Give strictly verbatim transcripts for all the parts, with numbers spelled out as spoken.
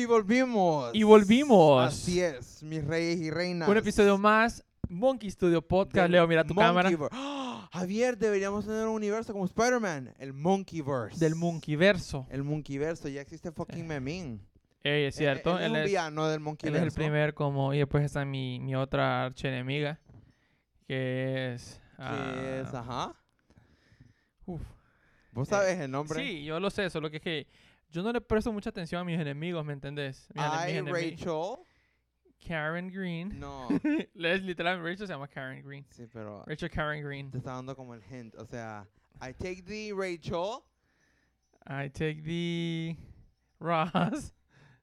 Y volvimos. Y volvimos. Así es, mis reyes y reinas. Un episodio más, Monkey Studio Podcast. Leo, mira tu cámara. ¡Oh! Javier, deberíamos tener un universo como Spider-Man. El Monkeyverse. Del Monkeyverso. El Monkeyverso. Ya existe fucking Memín. Ey, es cierto. Él, él es un villano del Él Monkeyverso. es el primer como... Y después está mi, mi otra archienemiga. Que es... Que ah, es, ajá. Uf. ¿Vos sabes el nombre? Sí, yo lo sé. Solo que es que yo no le presto mucha atención a mis enemigos, ¿me entendés? Mis ene- Ay, mis enemi- Rachel. Karen Green. No. Es literal, Rachel se llama Karen Green. Sí, pero Rachel Karen Green. te está dando como el hint. O sea, I take the Rachel. I take the Ross.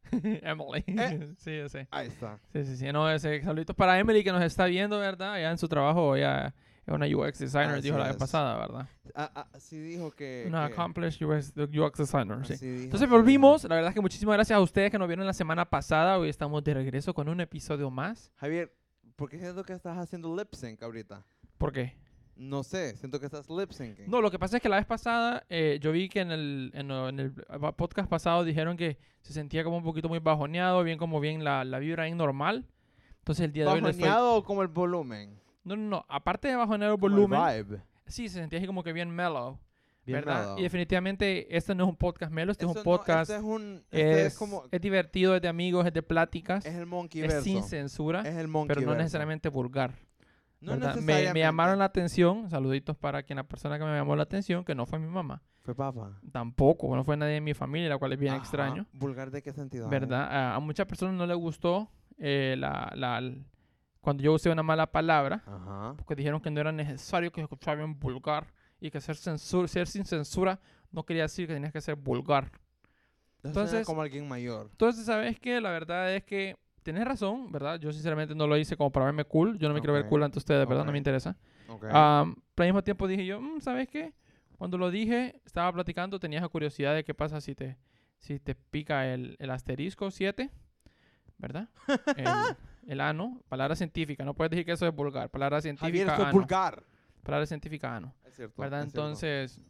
Emily. Eh. Sí, yo sé. Ahí está. Sí, sí, sí. No, ese saluditos para Emily que nos está viendo, ¿verdad? Ya en su trabajo, ya es una U X designer, Así dijo la es. vez pasada, ¿verdad? Ah, ah, sí dijo que... Una que- accomplished U X, U X designer, sí. así dijo, Entonces así volvimos. dijo. La verdad es que muchísimas gracias a ustedes que nos vieron la semana pasada. Hoy estamos de regreso con un episodio más. Javier, ¿por qué siento que estás haciendo lip sync ahorita? ¿Por qué? No sé, siento que estás lip syncing. No, lo que pasa es que la vez pasada, eh, yo vi que en el, en, lo- en el podcast pasado dijeron que se sentía como un poquito muy bajoneado, bien como bien la, la vibra bien normal. Entonces el día de hoy les fue... ¿Bajoneado o como el volumen? No, no, no. Aparte de bajonear el Como el volumen, vibe. sí, se sentía así como que bien mellow, Bien ¿verdad? mellow. Y definitivamente este no es un podcast mellow, este Eso es un no, podcast... este es un... Este es, es, como... es divertido, es de amigos, es de pláticas, Es el es monkeyverso. sin censura, Es el pero monkeyverso. no necesariamente vulgar. No ¿verdad? Me, necesariamente. me llamaron la atención, saluditos para quien la persona que me llamó la atención, que no fue mi mamá. Fue papá. Tampoco, no fue nadie de mi familia, la cual es bien Ajá. extraño, ¿Vulgar de qué sentido? ¿verdad? A, a muchas personas no les gustó eh, la, la, l- cuando yo usé una mala palabra, Ajá. porque dijeron que no era necesario que se escuchara bien vulgar y que ser, censura, ser sin censura no quería decir que tenías que ser vulgar. Entonces... Entonces- como alguien mayor. Entonces, ¿sabes qué? La verdad es que tienes razón, ¿verdad? Yo sinceramente no lo hice como para verme cool. Yo no me quiero ver Ok. cool ante ustedes, ¿verdad? No Ok. me interesa. Ok. Am, pero al mismo tiempo dije yo, "Mm, ¿sabes qué? Cuando lo dije, estaba platicando, tenía esa curiosidad de qué pasa si te, si te pica el, el asterisco siete, ¿verdad? El, el ano, palabra científica. No puedes decir que eso es vulgar. Palabra Javier, científica, eso es ano. vulgar. Palabra científica, ano. Es cierto. ¿Verdad? es cierto. Entonces,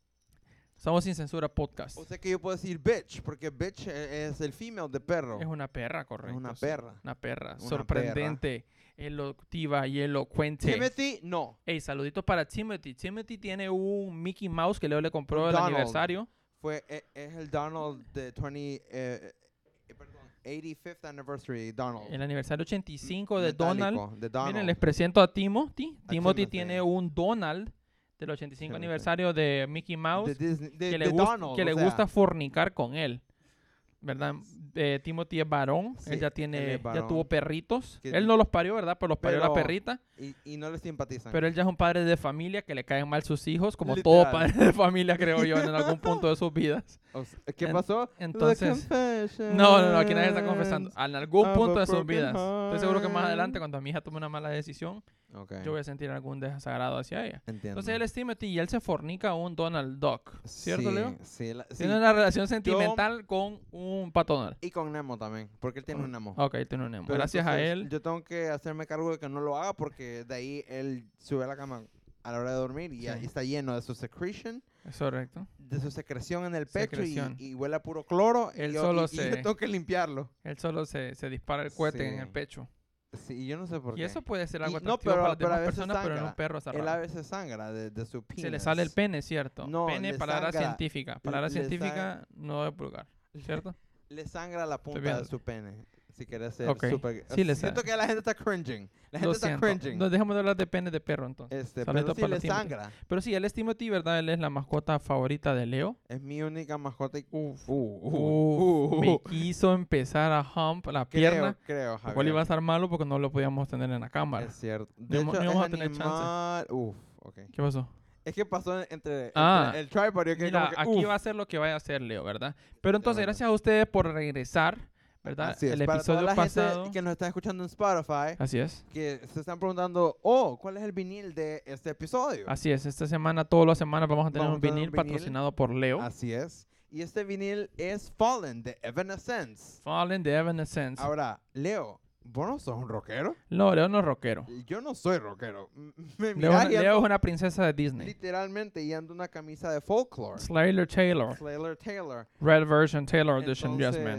estamos sin censura podcast. O sea que yo puedo decir bitch, porque bitch e- es el female de perro. Es una perra, correcto. una sí. perra. Una perra. Una Sorprendente, elocutiva y elocuente. Timothy, no. Ey, saluditos para Timothy. Timothy tiene un Mickey Mouse que Leo le compró Un el Donald. aniversario. Fue, e- es el Donald de veinte, eh, eh, perdón, eighty-fifth anniversary Donald. El aniversario ochenta y cinco de Metálico, Donald. de Donald. Miren, les presento a Timothy. A Timothy Timothy. tiene un Donald del ochenta y cinco Timothy. aniversario de Mickey Mouse de Disney, de, que, le, de gust- Donald, que o le sea, gusta fornicar con él. ¿Verdad? Eh, Timothy es varón. Sí, él ya él tiene, es ya varón. tuvo perritos. Que- Él no los parió, ¿verdad? Pero los parió la Pero- perrita. y, y no le simpatizan. Pero él ya es un padre de familia que le caen mal sus hijos, como todo Literal. padre de familia, creo yo, en algún punto de sus vidas. O sea, ¿qué En- pasó? entonces- The No, no, no, aquí nadie está confesando. En algún of punto a de sus broken vidas. Estoy seguro que más heart. adelante, cuando mi hija tome una mala decisión, Okay. yo voy a sentir algún desagrado hacia ella. Entiendo. Entonces él es Timothy y él se fornica a un Donald Duck, ¿cierto, sí, Leo? Sí, la- sí. Tiene una relación sentimental con un pato Donald. Y con Nemo también, porque él tiene un Nemo. Ok, tiene un Nemo. Pero Gracias a entonces, él. Yo tengo que hacerme cargo de que no lo haga porque de ahí él sube a la cama a la hora de dormir y Sí. ahí está lleno de su secretion, Es correcto. de su secreción en el pecho y, Secreción. y huele a puro cloro. Él y yo, solo y- y yo se- tengo que limpiarlo. Él solo se, se dispara el cohete en Sí. el pecho. Sí, y yo no sé por Y qué. eso puede ser algo Y- no, atractivo pero- para las pero a demás veces personas, pero en sangra. un perro está Él raro. a veces sangra de, de su penis. Se le sale el pene, ¿cierto? No, pene, le palabra sangra. científica. Palabra le científica no es vulgar, ¿cierto? Le sangra la punta viendo. de su pene. Si quieres ser Ok. super... Sí, le Siento sa- que la gente está cringing. La gente Lo está siento. cringing. No, dejamos de hablar de pene de perro, entonces. Este, Saludito pero sí para le Timothy. sangra. Pero sí, él es Timothy, ¿verdad? Él es la mascota favorita de Leo. Es mi única mascota. Y... Uf, Uh, uh, uf, uh, uh. me quiso empezar a hump la Creo, pierna. creo, Lo cual Javier. iba a estar malo porque no lo podíamos tener en la cámara. Es cierto. De No íbamos- hecho, no íbamos es a tener chance. animal... Uf, ok. ¿Qué pasó? Es que pasó entre, entre Ah. el tripod y yo quedé Mira, como que, aquí uf. va a ser lo que vaya a hacer Leo, ¿verdad? Pero entonces, Tremendo. gracias a ustedes por regresar, ¿verdad? Así es. El Para episodio toda la pasado. gente que nos está escuchando en Spotify, Así es. que se están preguntando, oh, ¿cuál es el vinil de este episodio? Así es. Esta semana, todas las semanas, vamos a tener Vamos un a tener vinil un vinil. patrocinado por Leo. Así es. Y este vinil es Fallen de Evanescence. Fallen de Evanescence. Ahora, Leo, ¿vos no sos un rockero? No, Leo no es rockero. Yo no soy rockero. M- Me Leo, mirás y Leo es ando una princesa de Disney. literalmente y ando una camisa de folklore. Slayer Taylor. Slayer Taylor. Red version Taylor edition, yes man. Entonces,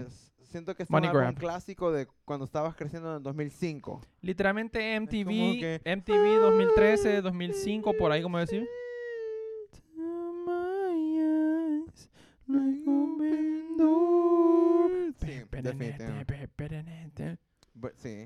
siento que esto Money es algo un grab. clásico de cuando estabas creciendo en el dos mil cinco. Literalmente M T V, como que- M T V dos mil trece, dos mil cinco, por ahí, como decir. Sí, definitivamente. Bu- sí.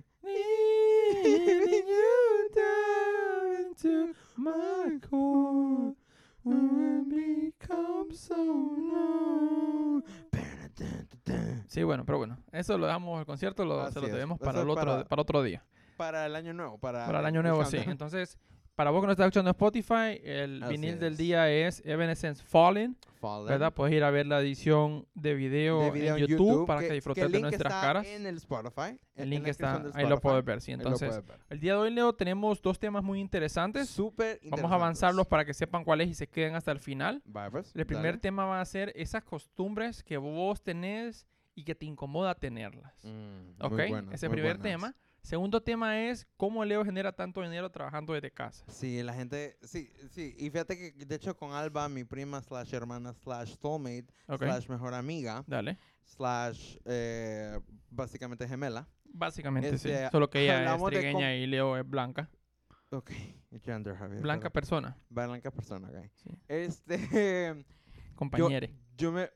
Sí, bueno, pero bueno, eso lo dejamos el concierto, lo, se Así lo es. debemos Eso para es el otro, para- para otro día. Para el año nuevo, para, Para el año nuevo, sí. countdown. Entonces, para vos que no estás escuchando en Spotify, el Así vinil del es. día es Evanescence Fallen, Fallen. ¿verdad? Puedes ir a ver la edición de video, De video en YouTube, para que, disfrutes el de link nuestras está caras. en el Spotify. El link en la está, descripción del ahí lo Spotify. puedes ver, sí. Ahí lo Entonces, puedes ver. el día de hoy, Leo, tenemos dos temas muy interesantes. Súper Vamos a avanzarlos interesantes. para que sepan cuáles y se queden hasta el final. Vaya, pues, El primer dale. tema va a ser esas costumbres que vos tenés y que te incomoda tenerlas. Mm, ¿Ok? muy buenas, Ese muy primer buenas. tema. Segundo tema es cómo Leo genera tanto dinero trabajando desde casa. Sí, la gente, sí, sí, y fíjate que de hecho con Alba, mi prima slash hermana slash soulmate ¿Ok? slash mejor amiga Dale. slash eh, básicamente gemela. Básicamente sí. Este, Solo que ella es hablamos de trigueña com- y Leo es blanca. Ok, gender, Javier. Blanca pero- persona. Blanca persona, ok. Sí. Este, yo, Compañere. yo me,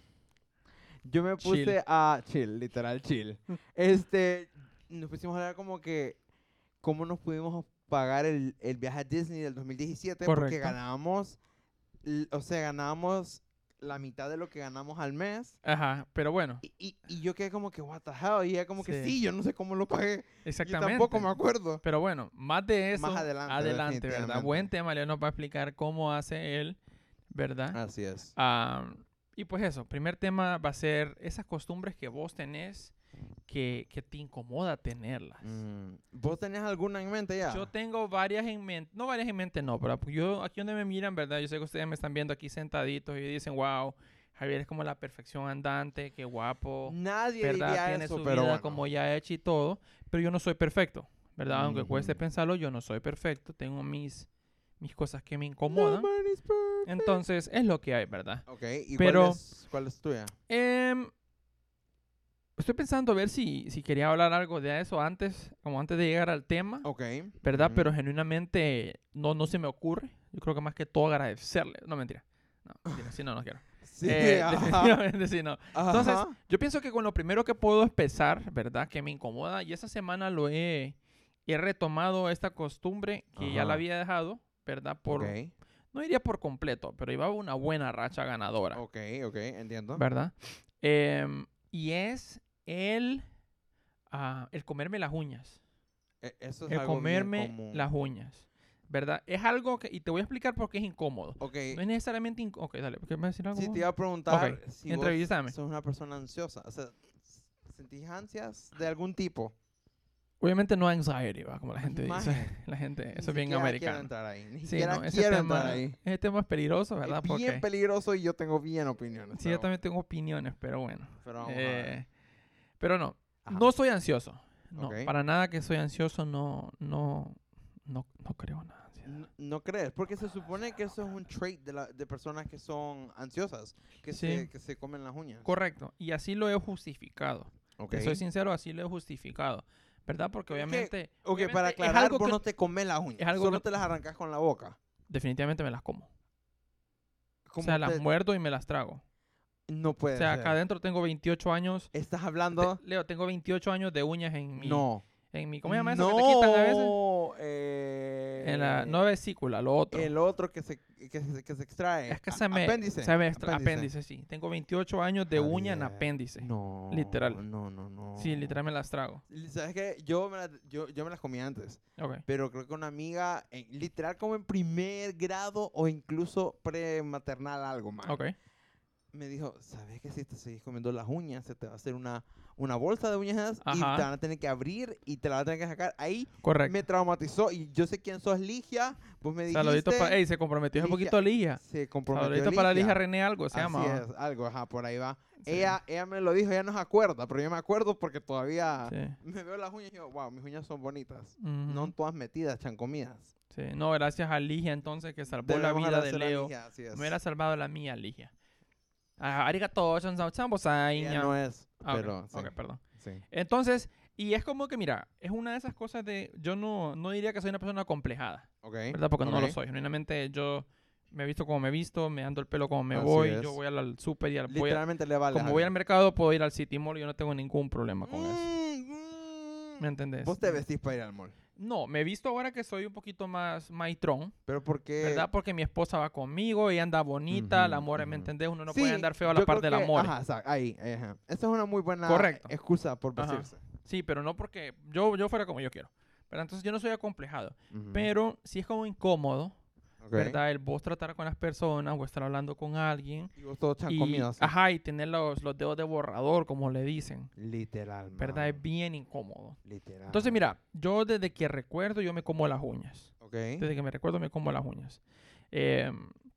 yo me puse Chill. a chill, literal chill. Este, nos pusimos a hablar como que cómo nos pudimos pagar el, el viaje a Disney del dos mil diecisiete porque Correcto. ganábamos, l- o sea, ganábamos la mitad de lo que ganamos al mes. Ajá, pero bueno, Y, y, y yo quedé como que, what the hell, y ella como que Sí. sí, yo no sé cómo lo pagué. Yo exactamente. tampoco me acuerdo. Pero bueno, más de eso, Más adelante, adelante, ¿verdad? definitivamente. Buen tema, Leo nos va a explicar cómo hace él, ¿verdad? Así es. Ah, y pues eso, primer tema va a ser esas costumbres que vos tenés que, que te incomoda tenerlas. Mm, ¿Vos tenés alguna en mente ya? Yo tengo varias en mente, no varias en mente, no, pero yo aquí donde me miran, ¿verdad? Yo sé que ustedes me están viendo aquí sentaditos y dicen, wow, Javier es como la perfección andante, qué guapo, Nadie ¿verdad? diría Tiene eso, su pero vida bueno. como ya hecha y todo, pero yo no soy perfecto, ¿verdad? Aunque cueste Ujú. pensarlo, yo no soy perfecto, tengo mis, mis cosas que me incomodan. Nobody's perfect. Entonces, es lo que hay, ¿verdad? Ok, ¿y Pero- cuál, es, cuál es tuya? Em, estoy pensando a ver si, si quería hablar algo de eso antes, como antes de llegar al tema, Ok. ¿verdad? ujú. Pero genuinamente no, no se me ocurre. Yo creo que más que todo agradecerle. No, mentira. No, mentira. Sí, no, no quiero. Sí, Eh, ajá, definitivamente sí, no. Entonces, ajá. yo pienso que con lo primero que puedo empezar, ¿verdad? Que me incomoda, y esa semana lo he, he retomado esta costumbre que ya la Ajá. había dejado, ¿verdad? Por, Ok, no diría por completo, pero iba una buena racha ganadora. ok, ok, entiendo. ¿Verdad? Em, y es el, ah, el comerme las uñas. E- Eso es El algo bien comerme común. las uñas. ¿Verdad? Es algo que, y te voy a explicar por qué es incómodo. Ok, No es necesariamente incómodo. Ok, dale, ¿qué me vas a decir algo? si vos? te iba a preguntar Ok, si entrevístame. vos sos una persona ansiosa, o sea, ¿sentís ansias de algún tipo? Obviamente no anxiety, ¿va? Como la gente Maje, dice. La gente, Ni eso es bien siquiera quiero americano. entrar ahí, Ni Sí, siquiera no, ese quiero tema, entrar ahí. ese tema es peligroso, ¿verdad? Es bien Porque peligroso y yo tengo bien opiniones. sí, yo pero- también tengo opiniones, pero bueno. pero vamos a ver. Eh, pero no, Ajá. no soy ansioso. No, Ok. para nada que soy ansioso, no, no, no, no creo nada. de ansiedad. N- No crees, porque se supone que eso es un trait de, la, de personas que son ansiosas, que, Sí. se, que se comen las uñas. Correcto, y así lo he justificado. Ok. Te soy sincero, así lo he justificado. ¿Verdad? Porque Es que- obviamente, Ok, obviamente para es aclarar, algo vos que no te comes las uñas, es algo solo que- te las arrancas con la boca. definitivamente me las como. O ¿Cómo sea, las te- muerdo y me las trago. No puede O sea, ser. acá adentro tengo veintiocho años. ¿Estás hablando? Te- Leo, tengo veintiocho años de uñas en mi... No. En mi ¿cómo se llama eso no, que te quitan a veces? eh, En la, no vesícula, lo otro. El otro que se, que se, que se extrae. Es que A- se me... Apéndice. Se me extra- apéndice. sí. Tengo veintiocho años de uña en Javier, apéndice. No. Literal. No, no, no. Sí, literal me las trago. ¿Sabes qué? Yo me, la- yo, yo me las comí antes. Ok. Pero creo que una amiga, en- literal como en primer grado o incluso prematernal algo más, Ok. me dijo, ¿sabes que si te seguís comiendo las uñas, se te va a hacer una, una bolsa de uñas y Ajá. te van a tener que abrir y te la van a tener que sacar? Ahí Correcto. me traumatizó y yo sé quién sos, Ligia, vos me dijiste... Saludito para... Ey, se comprometió un Ligia- poquito Ligia. Se comprometió Saludito para Ligia. Ligia René algo, se Así llama. ¿va? es, algo, ajá, por ahí va. Sí. Ella, ella me lo dijo, ella no se acuerda, pero yo me acuerdo porque todavía Sí. me veo las uñas y digo, wow, mis uñas son bonitas. Ujú. No todas metidas, chancomidas. Sí. No, gracias a Ligia entonces que salvó la Debemos vida de agradecer a Leo. Ligia, así es. Me hubiera salvado la mía, Ligia. Ah, arigato, chanzabosai. Ella no es, Ah, ok, pero sí. ok, perdón. sí. Entonces, y es como que, mira, es una de esas cosas de... Yo no, no diría que soy una persona acomplejada, Ok. ¿verdad? Porque no ok. lo soy. Genuinamente, yo me he visto como me he visto, me ando el pelo como me Así voy, es. yo voy al, al súper y al... Voy a- Literalmente le vale. como voy al mercado, puedo ir al City Mall y yo no tengo ningún problema con eso. eso. ¿Me entendés? Vos te vestís para ir al mall. No, me he visto ahora que soy un poquito más maitrón, Pero porque... ¿verdad? Porque mi esposa va conmigo, ella anda bonita, Ujú, la amor, ¿me ujú. entendés? Uno no Sí, puede andar feo a la yo par creo del que- amor. Ajá, exacto, ahí, ajá. Esa es una muy buena Correcto. excusa por Ajá. vestirse. Sí, pero no porque yo, yo fuera como yo quiero. Pero entonces yo no soy acomplejado. Ujú. Pero sí es como incómodo, Ok. ¿verdad? El vos tratar con las personas o estar hablando con alguien. Y vos todos echan Y, comida así. ajá, y tener los, los dedos de borrador, como le dicen. Literal, ¿Verdad? Es man. bien incómodo. Literal. Entonces, mira, yo desde que recuerdo, yo me como las uñas. Ok. Desde que me recuerdo, me como las uñas. Eh,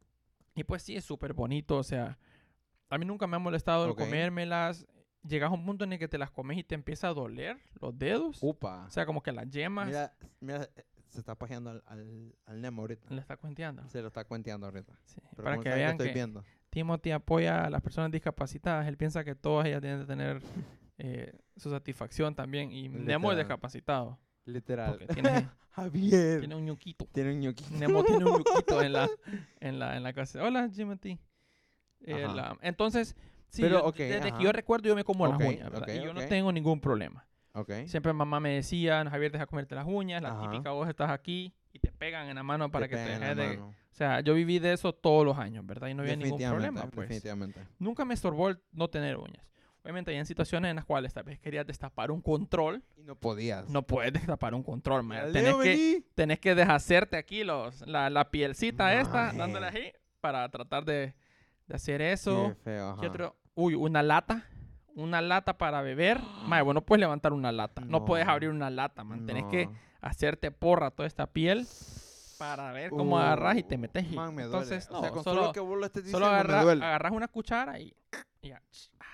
y pues sí, es súper bonito. O sea, a mí nunca me ha molestado el Ok. comérmelas. Llegas a un punto en el que te las comes y te empieza a doler los dedos. Upa. O sea, como que las yemas Mira, mira, eh, se está pajeando al, al, al Nemo ahorita. le está cuenteando. Se lo está cuenteando ahorita. Sí, Pero para como que saben vean estoy que viendo. Timothy apoya a las personas discapacitadas. Él piensa que todas ellas tienen que tener eh, su satisfacción también. Y Nemo es Literal. discapacitado. Literal. Porque tiene, Javier. tiene un ñuquito. Tiene un ñoquito. Nemo tiene un ñuquito en la, en la, en la casa. Hola, Timothy. Eh, Ajá. la- entonces, sí, Pero, yo- ok, desde ajá. que yo recuerdo yo me como Ok, las uñas, ¿verdad? ok, y yo no ok. tengo ningún problema. Ok. Siempre mamá me decía, Javier, deja comerte las uñas. La Ajá. típica, vos estás aquí y te pegan en la mano para que te pegan en la dejes de... mano. O sea, yo viví de eso todos los años, ¿verdad? Y no había ningún Definitivamente, problema, pues. Definitivamente. Nunca me estorbó el no tener uñas. Obviamente, hay en situaciones en las cuales tal vez querías destapar un control. Y no podías. No puedes destapar un control, Mira, man. Leo, Tenés que, vení. tenés que deshacerte aquí los, la, la pielcita esta, Maje. dándole así, para tratar de, de hacer eso. Qué feo, ajá. ¿Qué otro? Uy, una lata. Una lata para beber. Mae, vos no puedes levantar una lata. No, No. puedes abrir una lata, man. Tenés No. que hacerte porra toda esta piel para ver cómo Uh, agarras y te metes. y- Man, me Entonces, duele. O sea, no, con solo, solo que vos lo estés solo diciendo agarra- me duele. agarras una cuchara y, y ya.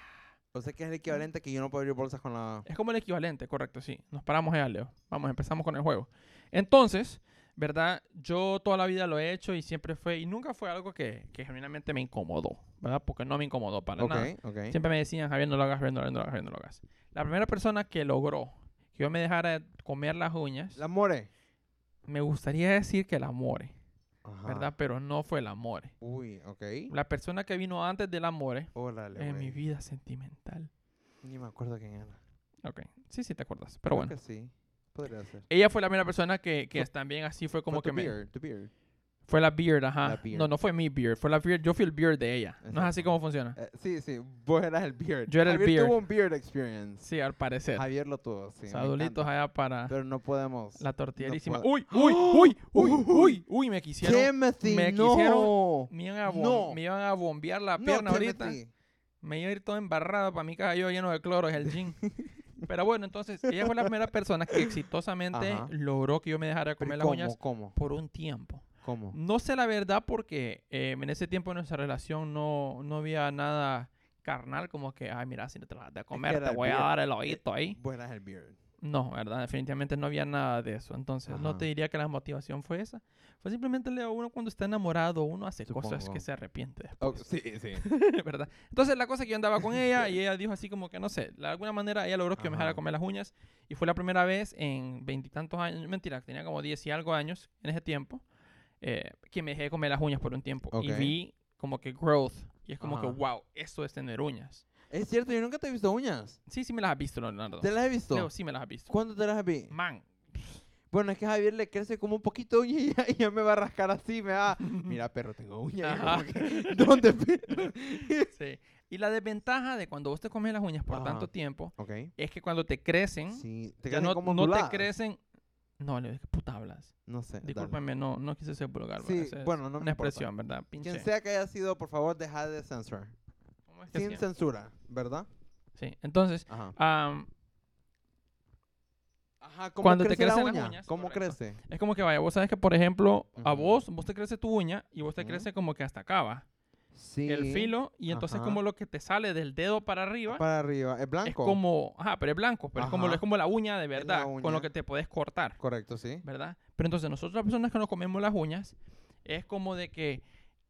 O sea, que es el equivalente que yo no puedo abrir bolsas con la... Es como el equivalente, correcto, sí. Nos paramos ya, Leo. Vamos, empezamos con el juego. Entonces, ¿verdad? Yo toda la vida lo he hecho y siempre fue, y nunca fue algo que, que genuinamente me incomodó, ¿verdad? Porque no me incomodó para Ok, nada. ok. Siempre me decían, Javier, no lo hagas, Javier, no lo hagas, Javier, no lo hagas. La primera persona que logró que yo me dejara comer las uñas, La more. me gustaría decir que el amore, Ajá. ¿verdad? Pero no fue el amore. Uy, ok. La persona que vino antes del amore Órale, en güey. mi vida sentimental. Ni me acuerdo quién era. Ok, sí, sí te acuerdas, pero Creo bueno. que sí. Podría ser. Ella fue la primera persona que, que Fue- también así fue como Fue que tu me... beard, tu beard. Fue la beard, ajá. La beard. No, no fue mi beard, fue la beard. Yo fui el beard de ella. No es así Exacto. como funciona. Eh, sí, sí. Vos eras el beard. Yo era el Javier beard. tuvo un beard experience. Sí, al parecer. Javier lo tuvo, sí. me Saluditos encanta. allá para Pero no podemos... la tortillerísima. puedo- uy, uy, ¡Oh! uy, uy, Uy, uy, uy, me quisieron... Timothy, me no. quisieron- Me iban, a bom- No. me iban a bombear la No, pierna ahorita. Timothy. Me iba a ir todo embarrado. Para mí cayó lleno de cloro, es el gin. Pero bueno, entonces, ella fue la primera persona que exitosamente Ajá. logró que yo me dejara Pero comer ¿y las ¿Cómo? uñas ¿Cómo? por un tiempo. ¿Cómo? No sé la verdad porque eh, en ese tiempo en nuestra relación no, no había nada carnal como que, ay, mira, si no te lo vas a comer, era te el voy a beard. dar el ojito ahí. Vos eras el beard. No, ¿verdad? Definitivamente no había nada de eso. Entonces, no Ajá. te diría que la motivación fue esa. Fue simplemente, Leo, uno cuando está enamorado, uno hace cosas Supongo. que se arrepiente Oh, después. sí, sí. ¿Verdad? Entonces, la cosa es que yo andaba con ella y ella dijo así como que, no sé, de alguna manera ella logró que yo me dejara Ajá. comer las uñas y fue la primera vez en veintitantos años, mentira, tenía como diez y algo años en ese tiempo, eh, que me dejé comer las uñas por un tiempo. Y Ok. vi como que growth y es como que, Ajá. wow, esto es tener uñas. Es cierto, yo nunca te he visto uñas. Sí, sí me las has visto, Leonardo. ¿Te las he visto? Leo, sí me las has visto. ¿Cuándo te las has visto? Man. Bueno, es que a Javier le crece como un poquito uña y ya, y ya me va a rascar así, me va... Mira, perro, tengo uña. Y yo Ajá. como que, ¿dónde, perro? Sí. Y la desventaja de cuando vos te comes las uñas por Ajá. tanto tiempo Ok. es que cuando te crecen, Sí, te ya crecen no, como no te onduladas. crecen. No, Leo, ¿de qué puta hablas? No sé. dale. Discúlpame, no, no quise ser vulgar. Sí, ¿verdad? Esa es bueno, no me una importa. expresión, ¿verdad? Pinche. Quien sea que haya sido, por favor, deja de censurar. ¿Cómo es que Sin se llama? censura, ¿verdad? Sí, entonces, Ajá. am, Ajá, ¿cómo cuando te crece la crecen las uña? uñas, ¿Cómo correcto. crece? es como que vaya, vos sabes que, por ejemplo, a Ujú. vos, vos te crece tu uña y vos te Ujú. crece como que hasta acá va Sí. el filo y entonces Ajá. como lo que te sale del dedo para arriba Para arriba. ¿Es blanco? es como, ajá, pero es blanco, pero es como, Ajá. es como la uña de la verdad, con uña. lo que te puedes cortar. Correcto, sí. ¿Verdad? Pero entonces nosotros las personas que nos comemos las uñas es como de que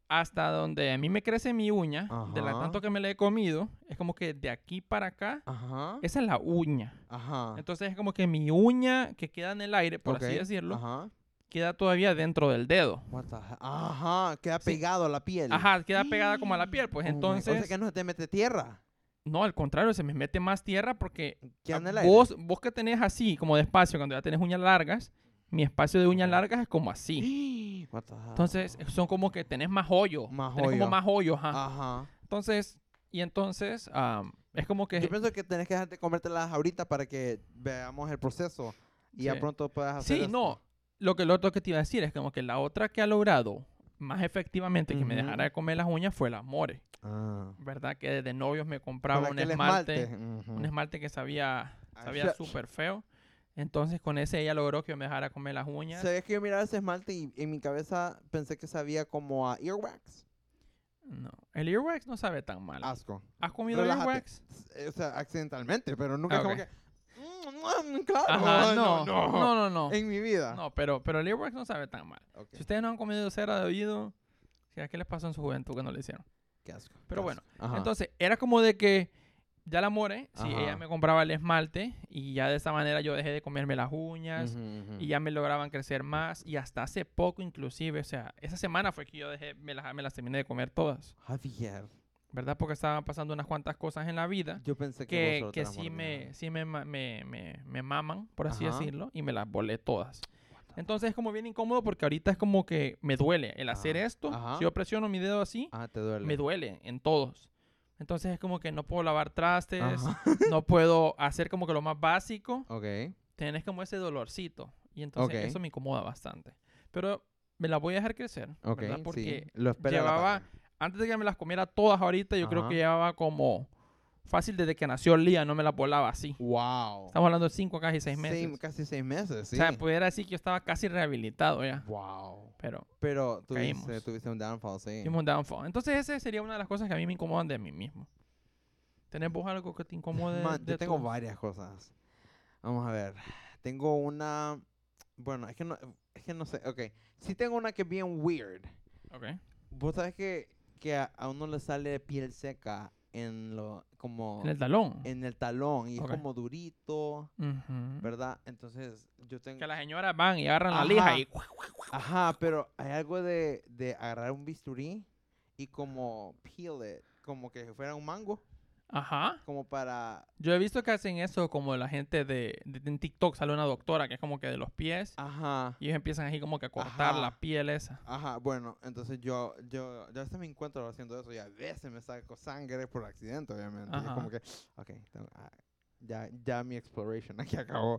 hasta donde a mí me crece mi uña, de la Ajá. tanto que me la he comido, es como que de aquí para acá, Ajá. esa es la uña. Ajá. Entonces es como que mi uña que queda en el aire, por Ok, así decirlo, Ajá. queda todavía dentro del dedo. What the he- Ajá. Queda Sí. pegado a la piel. Ajá, queda pegada como a la piel. Pues Oh my- entonces, O sea que no se te mete tierra. no, al contrario, se me mete más tierra porque Queda ah, en el aire. vos, vos que tenés así, como de espacio, cuando ya tenés uñas largas, mi espacio de uñas Ajá. largas es como así. What the hell? Entonces, son como que tenés más hoyo. Más tenés hoyo. como más hoyo, ajá. Ajá. Entonces, y entonces, am, es como que... Yo pienso que tenés que dejarte comértelas ahorita para que veamos el proceso y ya Sí. pronto puedas hacer Sí, esto. no. Lo que lo otro que te iba a decir es como que la otra que ha logrado más efectivamente que me Ujú. dejara de comer las uñas fue la More. Ah. ¿Verdad? Que desde novios me Con compraba un aquel esmalte. Ujú. Un esmalte que sabía, Ah, sabía ya. súper feo. Entonces con ese ella logró que yo me dejara comer las uñas. ¿Sabes que yo miraba ese esmalte y en mi cabeza pensé que sabía como a earwax? No. El earwax no sabe tan mal. Asco. ¿Has comido Relájate. earwax? S- O sea, accidentalmente, pero nunca Ah, es como ok. que... "Mm, mm, claro. Ajá, no, no. no, No, no, no. En mi vida. No, pero, pero el earwax no sabe tan mal. Ok. Si ustedes no han comido cera de oído, ¿qué les pasó en su juventud que no le hicieron? Qué asco. Pero qué bueno, asco. Ajá. entonces era como de que ya la more, sí, Ajá. ella me compraba el esmalte y ya de esa manera yo dejé de comerme las uñas Ujú, ujú. y ya me lograban crecer más y hasta hace poco inclusive, o sea, esa semana fue que yo dejé, me las, me las terminé de comer todas, Javier, ¿verdad? Porque estaban pasando unas cuantas cosas en la vida yo pensé que, que, vos solo te que las sí, mordías. me, sí me, ma- me, me, me maman, por así Ajá. decirlo, y me las volé todas. Entonces es como bien incómodo porque ahorita es como que me duele el hacer Ajá. esto. Ajá. Si yo presiono mi dedo así, Ah, te duele. me duele en todos. Entonces es como que no puedo lavar trastes, Ajá. no puedo hacer como que lo más básico. Ok. Tenés como ese dolorcito. Y entonces Ok. eso me incomoda bastante. Pero me las voy a dejar crecer, Ok, ¿verdad? Porque sí. Lo espera la llevaba, patria. antes de que me las comiera todas ahorita, yo creo Ajá. que llevaba como fácil desde que nació Lía, no me las volaba así. Wow. Estamos hablando de cinco, casi seis meses. Sí, casi seis meses, sí. O sea, pudiera decir que yo estaba casi rehabilitado ya. Wow. Pero Pero tuviste, Caímos. tuviste un downfall, sí. tuvimos un downfall. Entonces esa sería una de las cosas que a mí me incomodan de mí mismo. ¿Tenés vos algo que te incomode Man, de yo tengo tu- varias cosas. Vamos a ver. Tengo una... Bueno, es que no, es que no sé. Ok. Sí tengo una que es bien weird. Ok. Vos sabés que, que a, a uno le sale piel seca en lo... como... En el talón. en el talón. Y Ok. es como durito, Ujú. ¿verdad? Entonces yo tengo... Que las señoras van y agarran la Ajá. lija y... Ajá, pero hay algo de, de agarrar un bisturí y como peel it, como que fuera un mango, Ajá. como para... Yo he visto que hacen eso como la gente de, de- en TikTok sale una doctora que es como que de los pies Ajá, y ellos empiezan así como que a cortar Ajá. la piel esa. ajá, bueno, entonces yo, yo, yo a veces me encuentro haciendo eso y a veces me saco sangre por accidente, obviamente. Y es Ajá. como que, ok, tengo- ah, ya, ya mi exploration aquí acabó.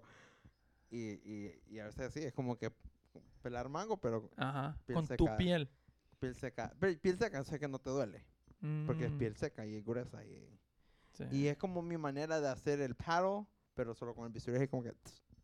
Y, y, y a veces sí, es como que pelar mango, pero Ajá. Piel Con tu seca. piel. piel seca. Pero piel seca, sé que no te duele, porque es Mm, piel seca y es gruesa. Y, sí. y es como mi manera de hacer el paddle, pero solo con el bisturí, es como que...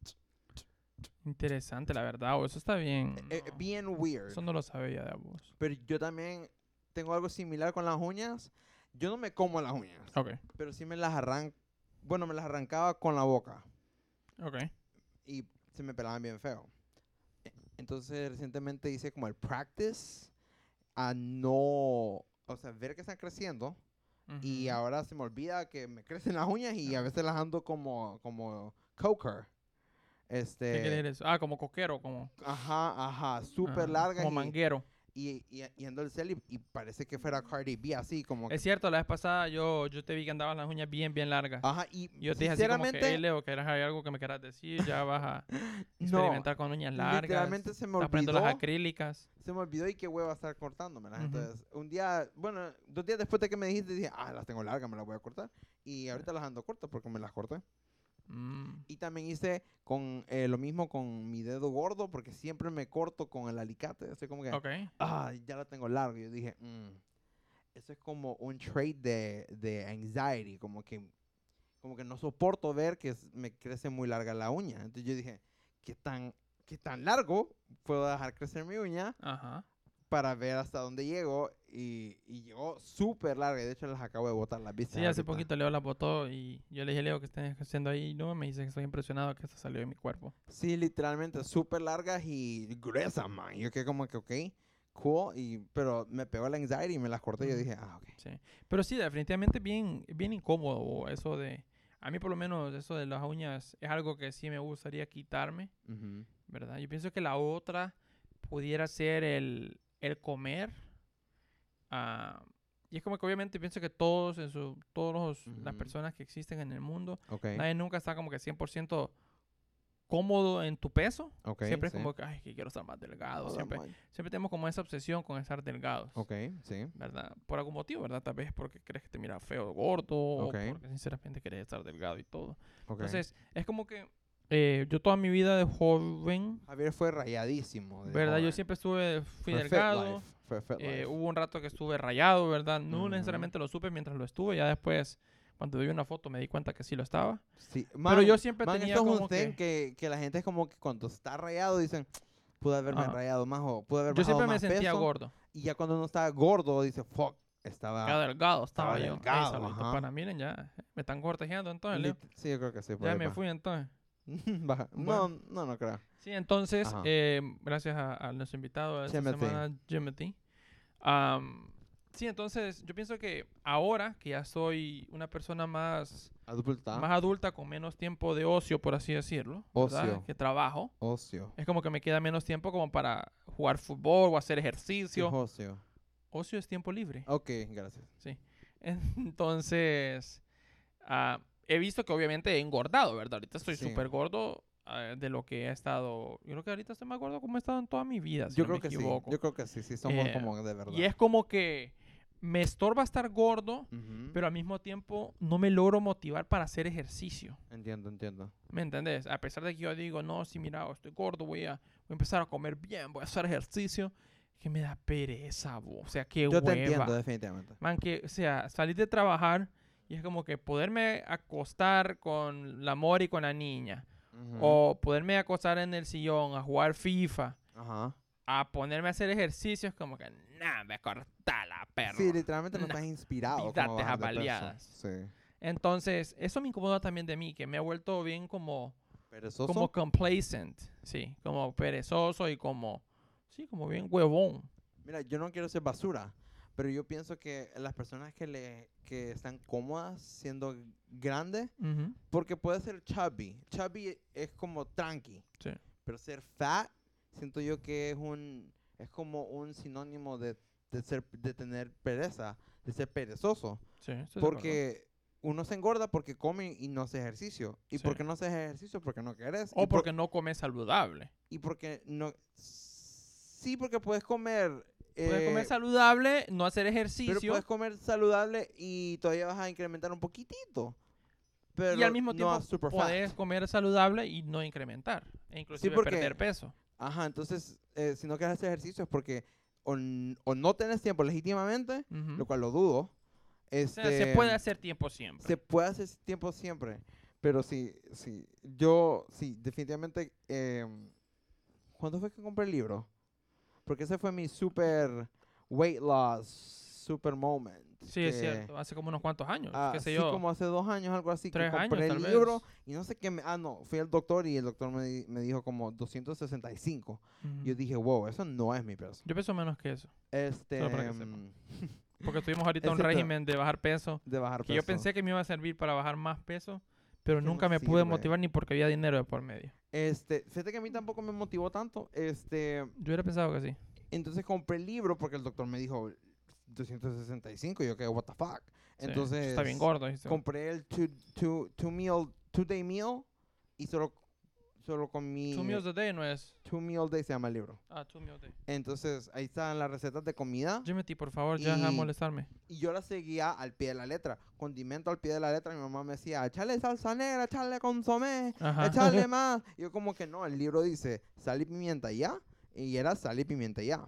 Interesante, la verdad. O eso está bien. eh, no. bien weird. Eso no lo sabía de vos. Pero yo también tengo algo similar con las uñas. Yo no me como las uñas, Ok. pero sí me las arranco. Bueno, me las arrancaba con la boca Ok. y se me pelaban bien feo. E- Entonces recientemente hice como el practice a no, o sea, ver que están creciendo y Ujú. ahora se me olvida que me crecen las uñas y a veces las ando como, como coker. Este, ¿Qué quiere decir eso? Ah, como coquero, como... Ajá, ajá, súper ah, largas Como y, manguero. y, y, y ando el cel y, y parece que fuera Cardi B así como que- Es cierto, la vez pasada yo, yo te vi que andabas las uñas bien, bien largas. ajá, y Y yo te dije así como que, sinceramente hey, Leo, ¿querés hay algo que me quieras decir? Ya vas a no, experimentar con uñas largas. literalmente se me Estás poniendo las olvidó, acrílicas. se me olvidó y qué hueva estar cortándomelas. Ujú. Entonces, un día, bueno, dos días después de que me dijiste, dije, ah, las tengo largas, me las voy a cortar. Y ahorita las ando cortas porque me las corté. Mm, Y también hice con eh, lo mismo con mi dedo gordo porque siempre me corto con el alicate. Así como que, ok. ah, ya lo tengo largo. Y yo dije, mm, eso es como un trait de, de anxiety, como que, como que no soporto ver que s- me crece muy larga la uña. Entonces yo dije, ¿qué tan, qué tan largo puedo dejar crecer mi uña Ajá. para ver hasta dónde llego? Y, y llegó súper larga. Y de hecho las acabo de botar las vistas. Sí, hace ahorita. poquito Leo la botó y yo le dije, Leo, ¿qué estás haciendo ahí? No, me dice que estoy impresionado que esto salió de mi cuerpo. Sí, literalmente súper largas y gruesas, man. Yo quedé como que, ok, cool, y, pero me pegó la anxiety y me las corté y yo Ujú. dije, ah, ok. Sí. Pero sí, definitivamente bien, bien incómodo eso de... A mí por lo menos eso de las uñas es algo que sí me gustaría quitarme, Ujú. ¿verdad? Yo pienso que la otra pudiera ser el, el comer. ah, y es como que obviamente pienso que todos, en su, todos los- las Ujú. personas que existen en el mundo, Ok, nadie nunca está como que cien por ciento cómodo en tu peso. ok, Siempre es sí. como que, ay, que quiero estar más delgado. Hola, Siempre, Mike. siempre tenemos como esa obsesión con estar delgados. Ok, sí. ¿Verdad? Por algún motivo, ¿verdad? Tal vez porque crees que te mira feo o gordo Ok. o porque sinceramente querés estar delgado y todo. Ok. Entonces, es como que eh, yo toda mi vida de joven, Javier fue rayadísimo. de ¿verdad? Yo joven. siempre estuve, fui Fue Fit delgado. Life, Fue Fit eh, Life. hubo un rato que estuve rayado, ¿verdad? No Ujú. necesariamente lo supe mientras lo estuve. Ya después, cuando vi una foto, me di cuenta que sí lo estaba. Sí, Pero man, yo siempre man, tenía esto es como un thing que... que... Que, la gente es como que cuando está rayado dicen, pude haberme Ajá. rayado más o pude haber Yo bajado siempre me más sentía peso. gordo. Y ya cuando uno estaba gordo, dice, fuck, Qué estaba... delgado estaba estaba yo. Ey, delgado, saludito ajá. para, miren, ya me están cortejeando entonces, Leo. Lit- Sí, yo creo que sí. por Ya ahí me va. fui entonces. Baja. Bueno. No, no, no creo. Sí, entonces, Ajá. eh, gracias a, a nuestro invitado de esta Timothy. semana, Timothy. Am, sí, entonces yo pienso que ahora que ya soy una persona más, Adulta. más adulta, con menos tiempo de ocio, por así decirlo, ¿verdad? Ocio. Que trabajo, Ocio. es como que me queda menos tiempo como para jugar fútbol o hacer ¿Qué es ejercicio. ocio? Ocio es tiempo libre. Ok, gracias. Sí. Entonces, ah, he visto que obviamente he engordado, ¿verdad? Ahorita estoy Sí. súper gordo ah, de lo que he estado. Yo creo que ahorita estoy más gordo como he estado en toda mi vida, si Yo no creo me que equivoco. sí. Yo creo que sí. Sí, somos Eh, como de verdad. Y es como que me estorba estar gordo, Ujú. pero al mismo tiempo no me logro motivar para hacer ejercicio. Entiendo, entiendo. ¿Me entendés? A pesar de que yo digo, no, si mira, estoy gordo, voy a, voy a empezar a comer bien, voy a hacer ejercicio, que me da pereza, bo. O sea, qué Yo te hueva. entiendo, definitivamente. Man, que, o sea, salir de trabajar y es como que poderme acostar con la Mori y con la niña. Ujú. O poderme acostar en el sillón a jugar FIFA. Ajá. A ponerme a hacer ejercicios como que, nah, me cortala, perro. Sí, literalmente no Nah, estás inspirado. olvídate Como a bajar de peso. baleadas. Sí. Entonces, eso me incomoda también de mí, que me he vuelto bien como, ¿Perezoso? como complacent. Sí, como perezoso y como, sí, como bien huevón. Mira, yo no quiero ser basura, pero yo pienso que las personas que le que están cómodas siendo grandes, Ujú. porque puede ser chubby. Chubby es como tranqui, Sí. pero ser fat siento yo que es un es como un sinónimo de, de ser de tener pereza, de ser perezoso, Sí, estoy de acuerdo. porque uno se engorda porque come y no hace ejercicio. ¿Y Sí. por qué no haces ejercicio? Porque no quieres. O y por- porque no comes saludable. y porque no sí, porque puedes comer Puedes comer eh, saludable, no hacer pero ejercicio. puedes comer saludable y todavía vas a incrementar un poquitito. Pero Y al mismo no tiempo a super puedes fat. comer saludable y no incrementar. E inclusive porque- perder peso. Ajá, entonces, eh, si no quieres hacer ejercicio es porque o, n- o no tenés tiempo legítimamente, Ujú. lo cual lo dudo. O Este, sea, se puede hacer tiempo siempre. se puede hacer tiempo siempre. Pero sí, sí, yo, sí, definitivamente. Eh, ¿Cuándo fue que compré el libro? Porque ese fue mi super weight loss, super moment. Sí, es que- cierto. Hace como unos cuantos años. Ah, qué sé sí, yo. como hace dos años, algo así, que Tres años, compré tal el vez. libro y no sé qué me... Ah, no, fui al doctor y el doctor me, di- me dijo como doscientos sesenta y cinco. Ujú. Yo dije, wow, eso no es mi peso. Yo peso menos que eso. Este... Solo para que sepan. mm, Porque estuvimos ahorita en un Excepto- régimen de bajar peso. de bajar Que peso. yo pensé que me iba a servir para bajar más peso. Pero Que no nunca me pude sirve. motivar ni porque había dinero de por medio. Este, fíjate que a mí tampoco me motivó tanto. Este, Yo hubiera pensado que sí. entonces compré el libro porque el doctor me dijo doscientos sesenta y cinco. Y yo que, what the fuck. Sí, Entonces, está bien gordo. dijiste. compré el two, two, two meal, two day meal y solo, solo comí... Two meals a day no es. Two meal day se llama el libro. Ah, two meals a day. Entonces, ahí están las recetas de comida. Jimmy, por favor, ya deja de Y- molestarme. Y yo la seguía al pie de la letra. Condimento al pie de la letra. Mi mamá me decía, echarle salsa negra, echarle consomé, Ajá. echarle más. Y yo como que no, el libro dice sal y pimienta y ya. Y era sal y pimienta y ya.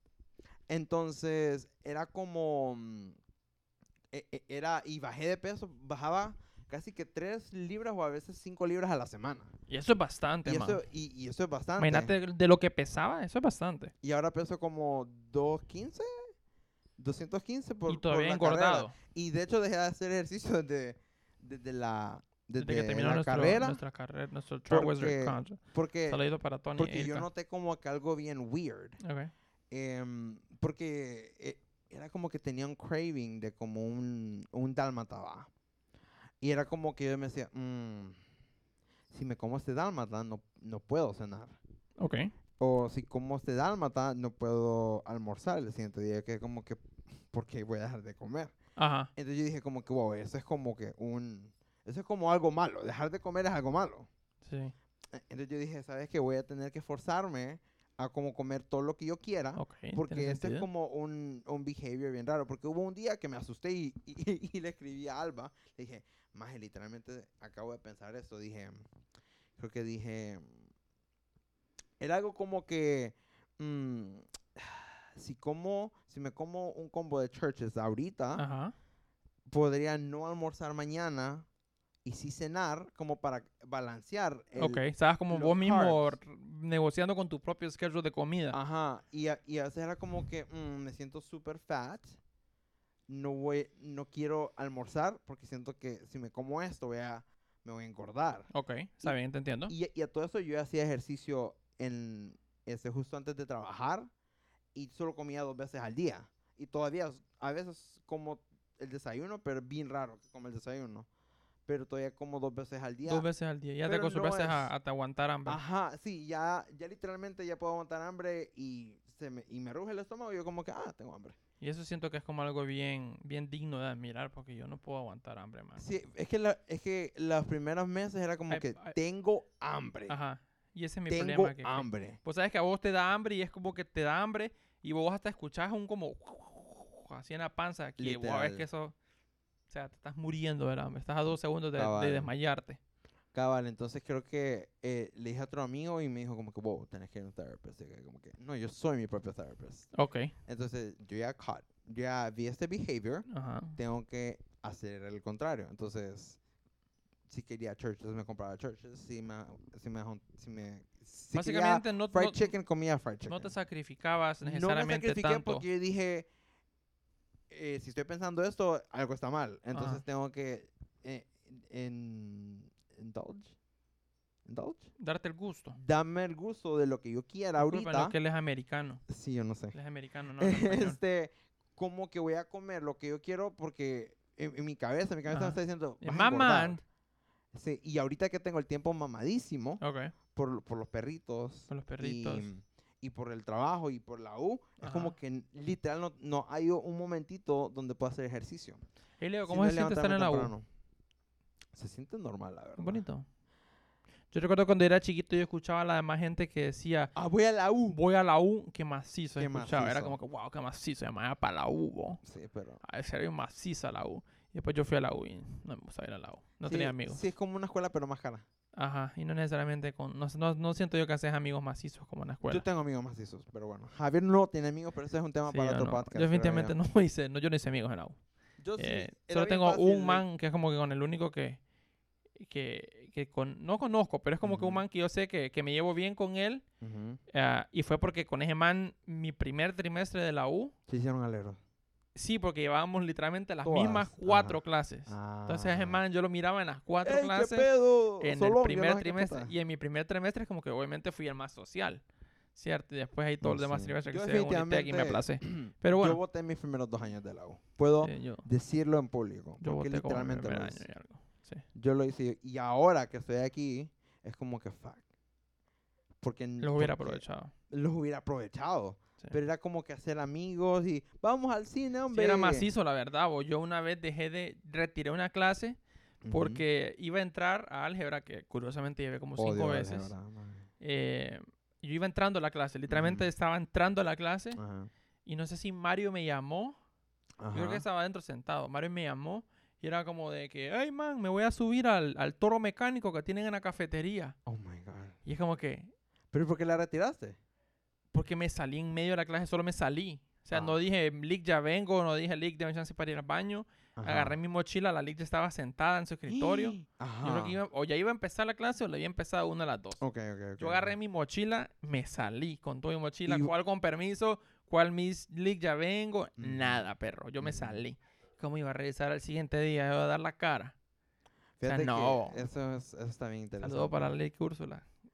Entonces, era como... mm, e- e- Era, y bajé de peso, bajaba casi que tres libras o a veces cinco libras a la semana. Y eso es bastante, Y man. eso, y, y eso es bastante. Imagínate de lo que pesaba, eso es bastante. Y ahora peso como doscientos quince, doscientos quince por, y por todavía la engordado. carrera. Y de hecho dejé de hacer ejercicio desde, desde la, desde Desde que terminó la nuestro, carrera. nuestra carrera, nuestro Trailblazer Porque- Contract. Porque, Saludo para Tony. porque yo Ilka. noté como que algo bien weird. Ok. Em, porque eh, era como que tenía un craving de como un, un dálmata, ¿va? Y era como que yo me decía, "Mm, si me como este dálmata, no, no puedo cenar. Ok. O si como este dálmata, no puedo almorzar el siguiente día, que como que, ¿por qué voy a dejar de comer? Ajá. Entonces yo dije como que, wow, eso es como que un, eso es como algo malo, dejar de comer es algo malo. Sí. Eh, Entonces yo dije, ¿sabes qué? Voy a tener que esforzarme a como comer todo lo que yo quiera, Ok. Tiene porque este es sentido. como un, un behavior bien raro, porque hubo un día que me asusté y, y, y le escribí a Alba, le dije, maje, literalmente acabo de pensar esto, dije, creo que dije, era algo como que, mm, si como, si me como un combo de churches ahorita, Ajá. podría no almorzar mañana y sí cenar como para balancear Ok. el, Estabas como los vos mismo carbs. r- negociando con tu propio schedule de comida. Ajá, y a, y a veces era como que mm, me siento super fat, no voy, no quiero almorzar porque siento que si me como esto voy a, me voy a engordar. Ok. Está Y, bien, te entiendo. y, y a todo eso yo hacía ejercicio en este justo antes de trabajar y solo comía dos veces al día. Y todavía a veces como el desayuno, pero es bien raro que como el desayuno. Pero todavía como dos veces al Dos día. veces al día. Ya te Pero no acostumbraste es... a, a te aguantar hambre. Ajá, sí, ya, ya literalmente ya puedo aguantar hambre y, se me, y me ruge el estómago y yo como que, ah, tengo hambre. Y eso siento que es como algo bien, bien digno de admirar porque yo no puedo aguantar hambre, man. Sí, es que, la, es que los primeros meses era como Ay, que ay, tengo hambre, ajá. Y ese es mi tengo problema. Que, que, hambre. pues sabes que a vos te da hambre y es como que te da hambre y vos hasta escuchás un como así en la panza aquí. Vos ves que Literal, eso, o sea, te estás muriendo del hambre. Estás a dos segundos de, de cabal. desmayarte. Cabal, entonces creo que eh, le dije a otro amigo y me dijo como que, wow, tenés que ir a un therapist. Y que como que, no, yo soy mi propio therapist. Ok. Entonces yo ya caught, yo ya vi este behavior, Ajá. tengo que hacer el contrario. Entonces, si quería churches, me compraba churches. Si me, si me, si me si quería Básicamente no, fried no, chicken, comía fried chicken. no te sacrificabas No me necesariamente sacrifiqué tanto. porque yo dije, eh, si estoy pensando esto, algo está mal. Entonces Ajá. tengo que eh, en, indulge, indulge, Darte el gusto. dame el gusto de lo que yo quiera Disculpa, lo ahorita. que él es americano. Sí, yo no sé. Él es americano, no habla español. Este, como que voy a comer lo que yo quiero porque en, en mi cabeza, mi cabeza me Ajá. está diciendo, Eh, vas a Mamá. engordar. Sí, y ahorita que tengo el tiempo mamadísimo Ok. por, por los perritos, Por los perritos. y, y por el trabajo y por la U, es Ajá. como que n- literal no, no hay un momentito donde pueda hacer ejercicio. Hey, Leo, Si ¿cómo no se es siente estar levantarme en la U? temprano. Se siente normal, la verdad. Bonito. Yo recuerdo cuando era chiquito yo escuchaba a la demás gente que decía, Ah, voy a la U. voy a la U, qué macizo Qué escuchaba. Era macizo. como que, wow, qué macizo, llamaba para la U, bo. Sí, pero... A veces era bien maciza la U. Y después yo fui a la U y no me gustaba ir a la U. No sí, tenía amigos. Sí, es como una escuela, pero más cara. Ajá, y no necesariamente con... No, no, no siento yo que haces amigos macizos como en la escuela. Yo tengo amigos macizos, pero bueno. Javier no tiene amigos, pero ese es un tema Sí, para yo otro no. podcast. Yo creo definitivamente yo. no hice, no, yo no hice amigos en la U. Yo sí, Eh, era solo bien tengo fácil, un de- man que es como que con el único que, que, que con, no conozco, pero es como que un Ujú. man que yo sé que, que me llevo bien con él. Ujú. Ah, y fue porque con ese man, mi primer trimestre de la U, Se hicieron aleros. sí, porque llevábamos literalmente las Todas, mismas cuatro ajá. clases. Entonces ese Ah. man yo lo miraba en las cuatro ¡Ey, qué clases pedo! en Solón, el yo primer no sé qué trimestre. puta. Y en mi primer trimestre es como que obviamente fui el más social, ¿cierto? Y después ahí todos No los demás sé. trimestres Yo que se Unitec y me aplacé. Pero Yo bueno, voté mis primeros dos años de la U. Puedo eh, yo, decirlo en público. yo porque voté como mi literalmente primer lo año hice. y algo. Sí. Yo lo hice. Y ahora que estoy aquí, es como que fuck. Porque, Los hubiera porque aprovechado. los hubiera aprovechado. Sí. Pero era como que hacer amigos y vamos al cine, Sí, hombre. era macizo, la verdad. Bo. Yo una vez dejé de... Retiré una clase Ujú. porque iba a entrar a álgebra, que curiosamente llevé como cinco Odio veces. álgebra, man. Eh, yo iba entrando a la clase. Literalmente Ujú. estaba entrando a la clase Ajá. y no sé si Mario me llamó. Yo creo que Ajá. estaba adentro sentado. Mario me llamó y era como de que, hey man, me voy a subir al, al toro mecánico que tienen en la cafetería. Oh my God. Y es como que, ¿Pero por qué la retiraste? porque me salí en medio de la clase, solo me salí. O sea, Ah. no dije, Lick, ya vengo, no dije, Lick, dame chance para ir al baño. Ajá. Agarré mi mochila, la Lick ya estaba sentada en su escritorio. Ajá. Yo creo que iba, o ya iba a empezar la clase o le había empezado una de las dos. Ok, ok, ok. Yo agarré mi mochila, me salí con toda mi mochila. Y- ¿Cuál con permiso? ¿Cuál mis Lick, ya vengo? Ujú. Nada, perro. Yo me Ujú. salí. ¿Cómo iba a regresar al siguiente día? ¿Iba a dar la cara? Fíjate no. que eso, es, eso está bien interesante. Saludos para la Lick Úrsula.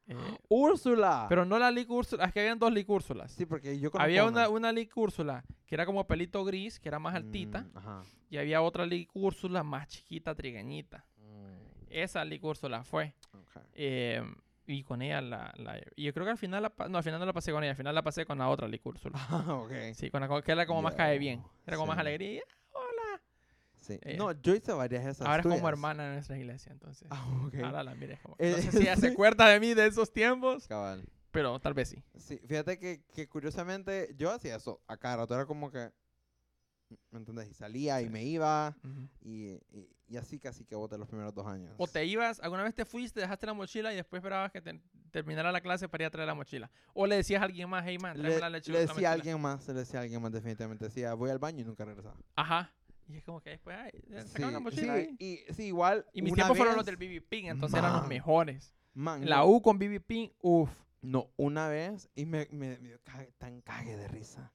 Eh, Úrsula. pero no la Lic Úrsula, es que habían dos Lic Úrsulas. Sí, porque yo conozco Había una, una Lic Úrsula que era como pelito gris, que era más altita. Mm, ajá. Y había otra Lic Úrsula más chiquita, trigueñita. Mm, Esa Lic Úrsula fue. okay. Eh, y con ella la, la... Y yo creo que al final la... pa- No, al final no la pasé con ella. Al final la pasé con la otra Lic Úrsula. Ah, ok. Sí, con la co- que era como más cae bien. Yo, Era como más sí. alegría. y, Hola. Sí. Ella. No, yo hice varias de esas Ahora es como tuyas. hermana de nuestra iglesia, entonces. Ah, ok. Ahora la mires como... Eh, No sé si ella se sí. acuerda de mí de esos tiempos, Cabal. pero tal vez sí. Sí, fíjate que, que curiosamente yo hacía eso a cada rato. Era como que, ¿me entiendes? Y salía y Sí. me iba. Ujú. Y, y, y así casi que voté los primeros dos años. O te ibas, alguna vez te fuiste, dejaste la mochila y después esperabas que te- terminara la clase para ir a traer la mochila. O le decías a alguien más, hey man, tráeme Le, la leche. le la decía mochila. a alguien más, le decía a alguien más definitivamente. Decía, voy al baño y nunca regresaba. Ajá. Y es como que después, ay, Sí, sacaron la sí, mochila ahí. y, sí, igual. Y mis una tiempos fueron los vez- del B B Ping, entonces eran los Man. mejores. Man, La no, U con B B Ping, uff. no, una vez, y me, me, me dio cague- tan cague de risa.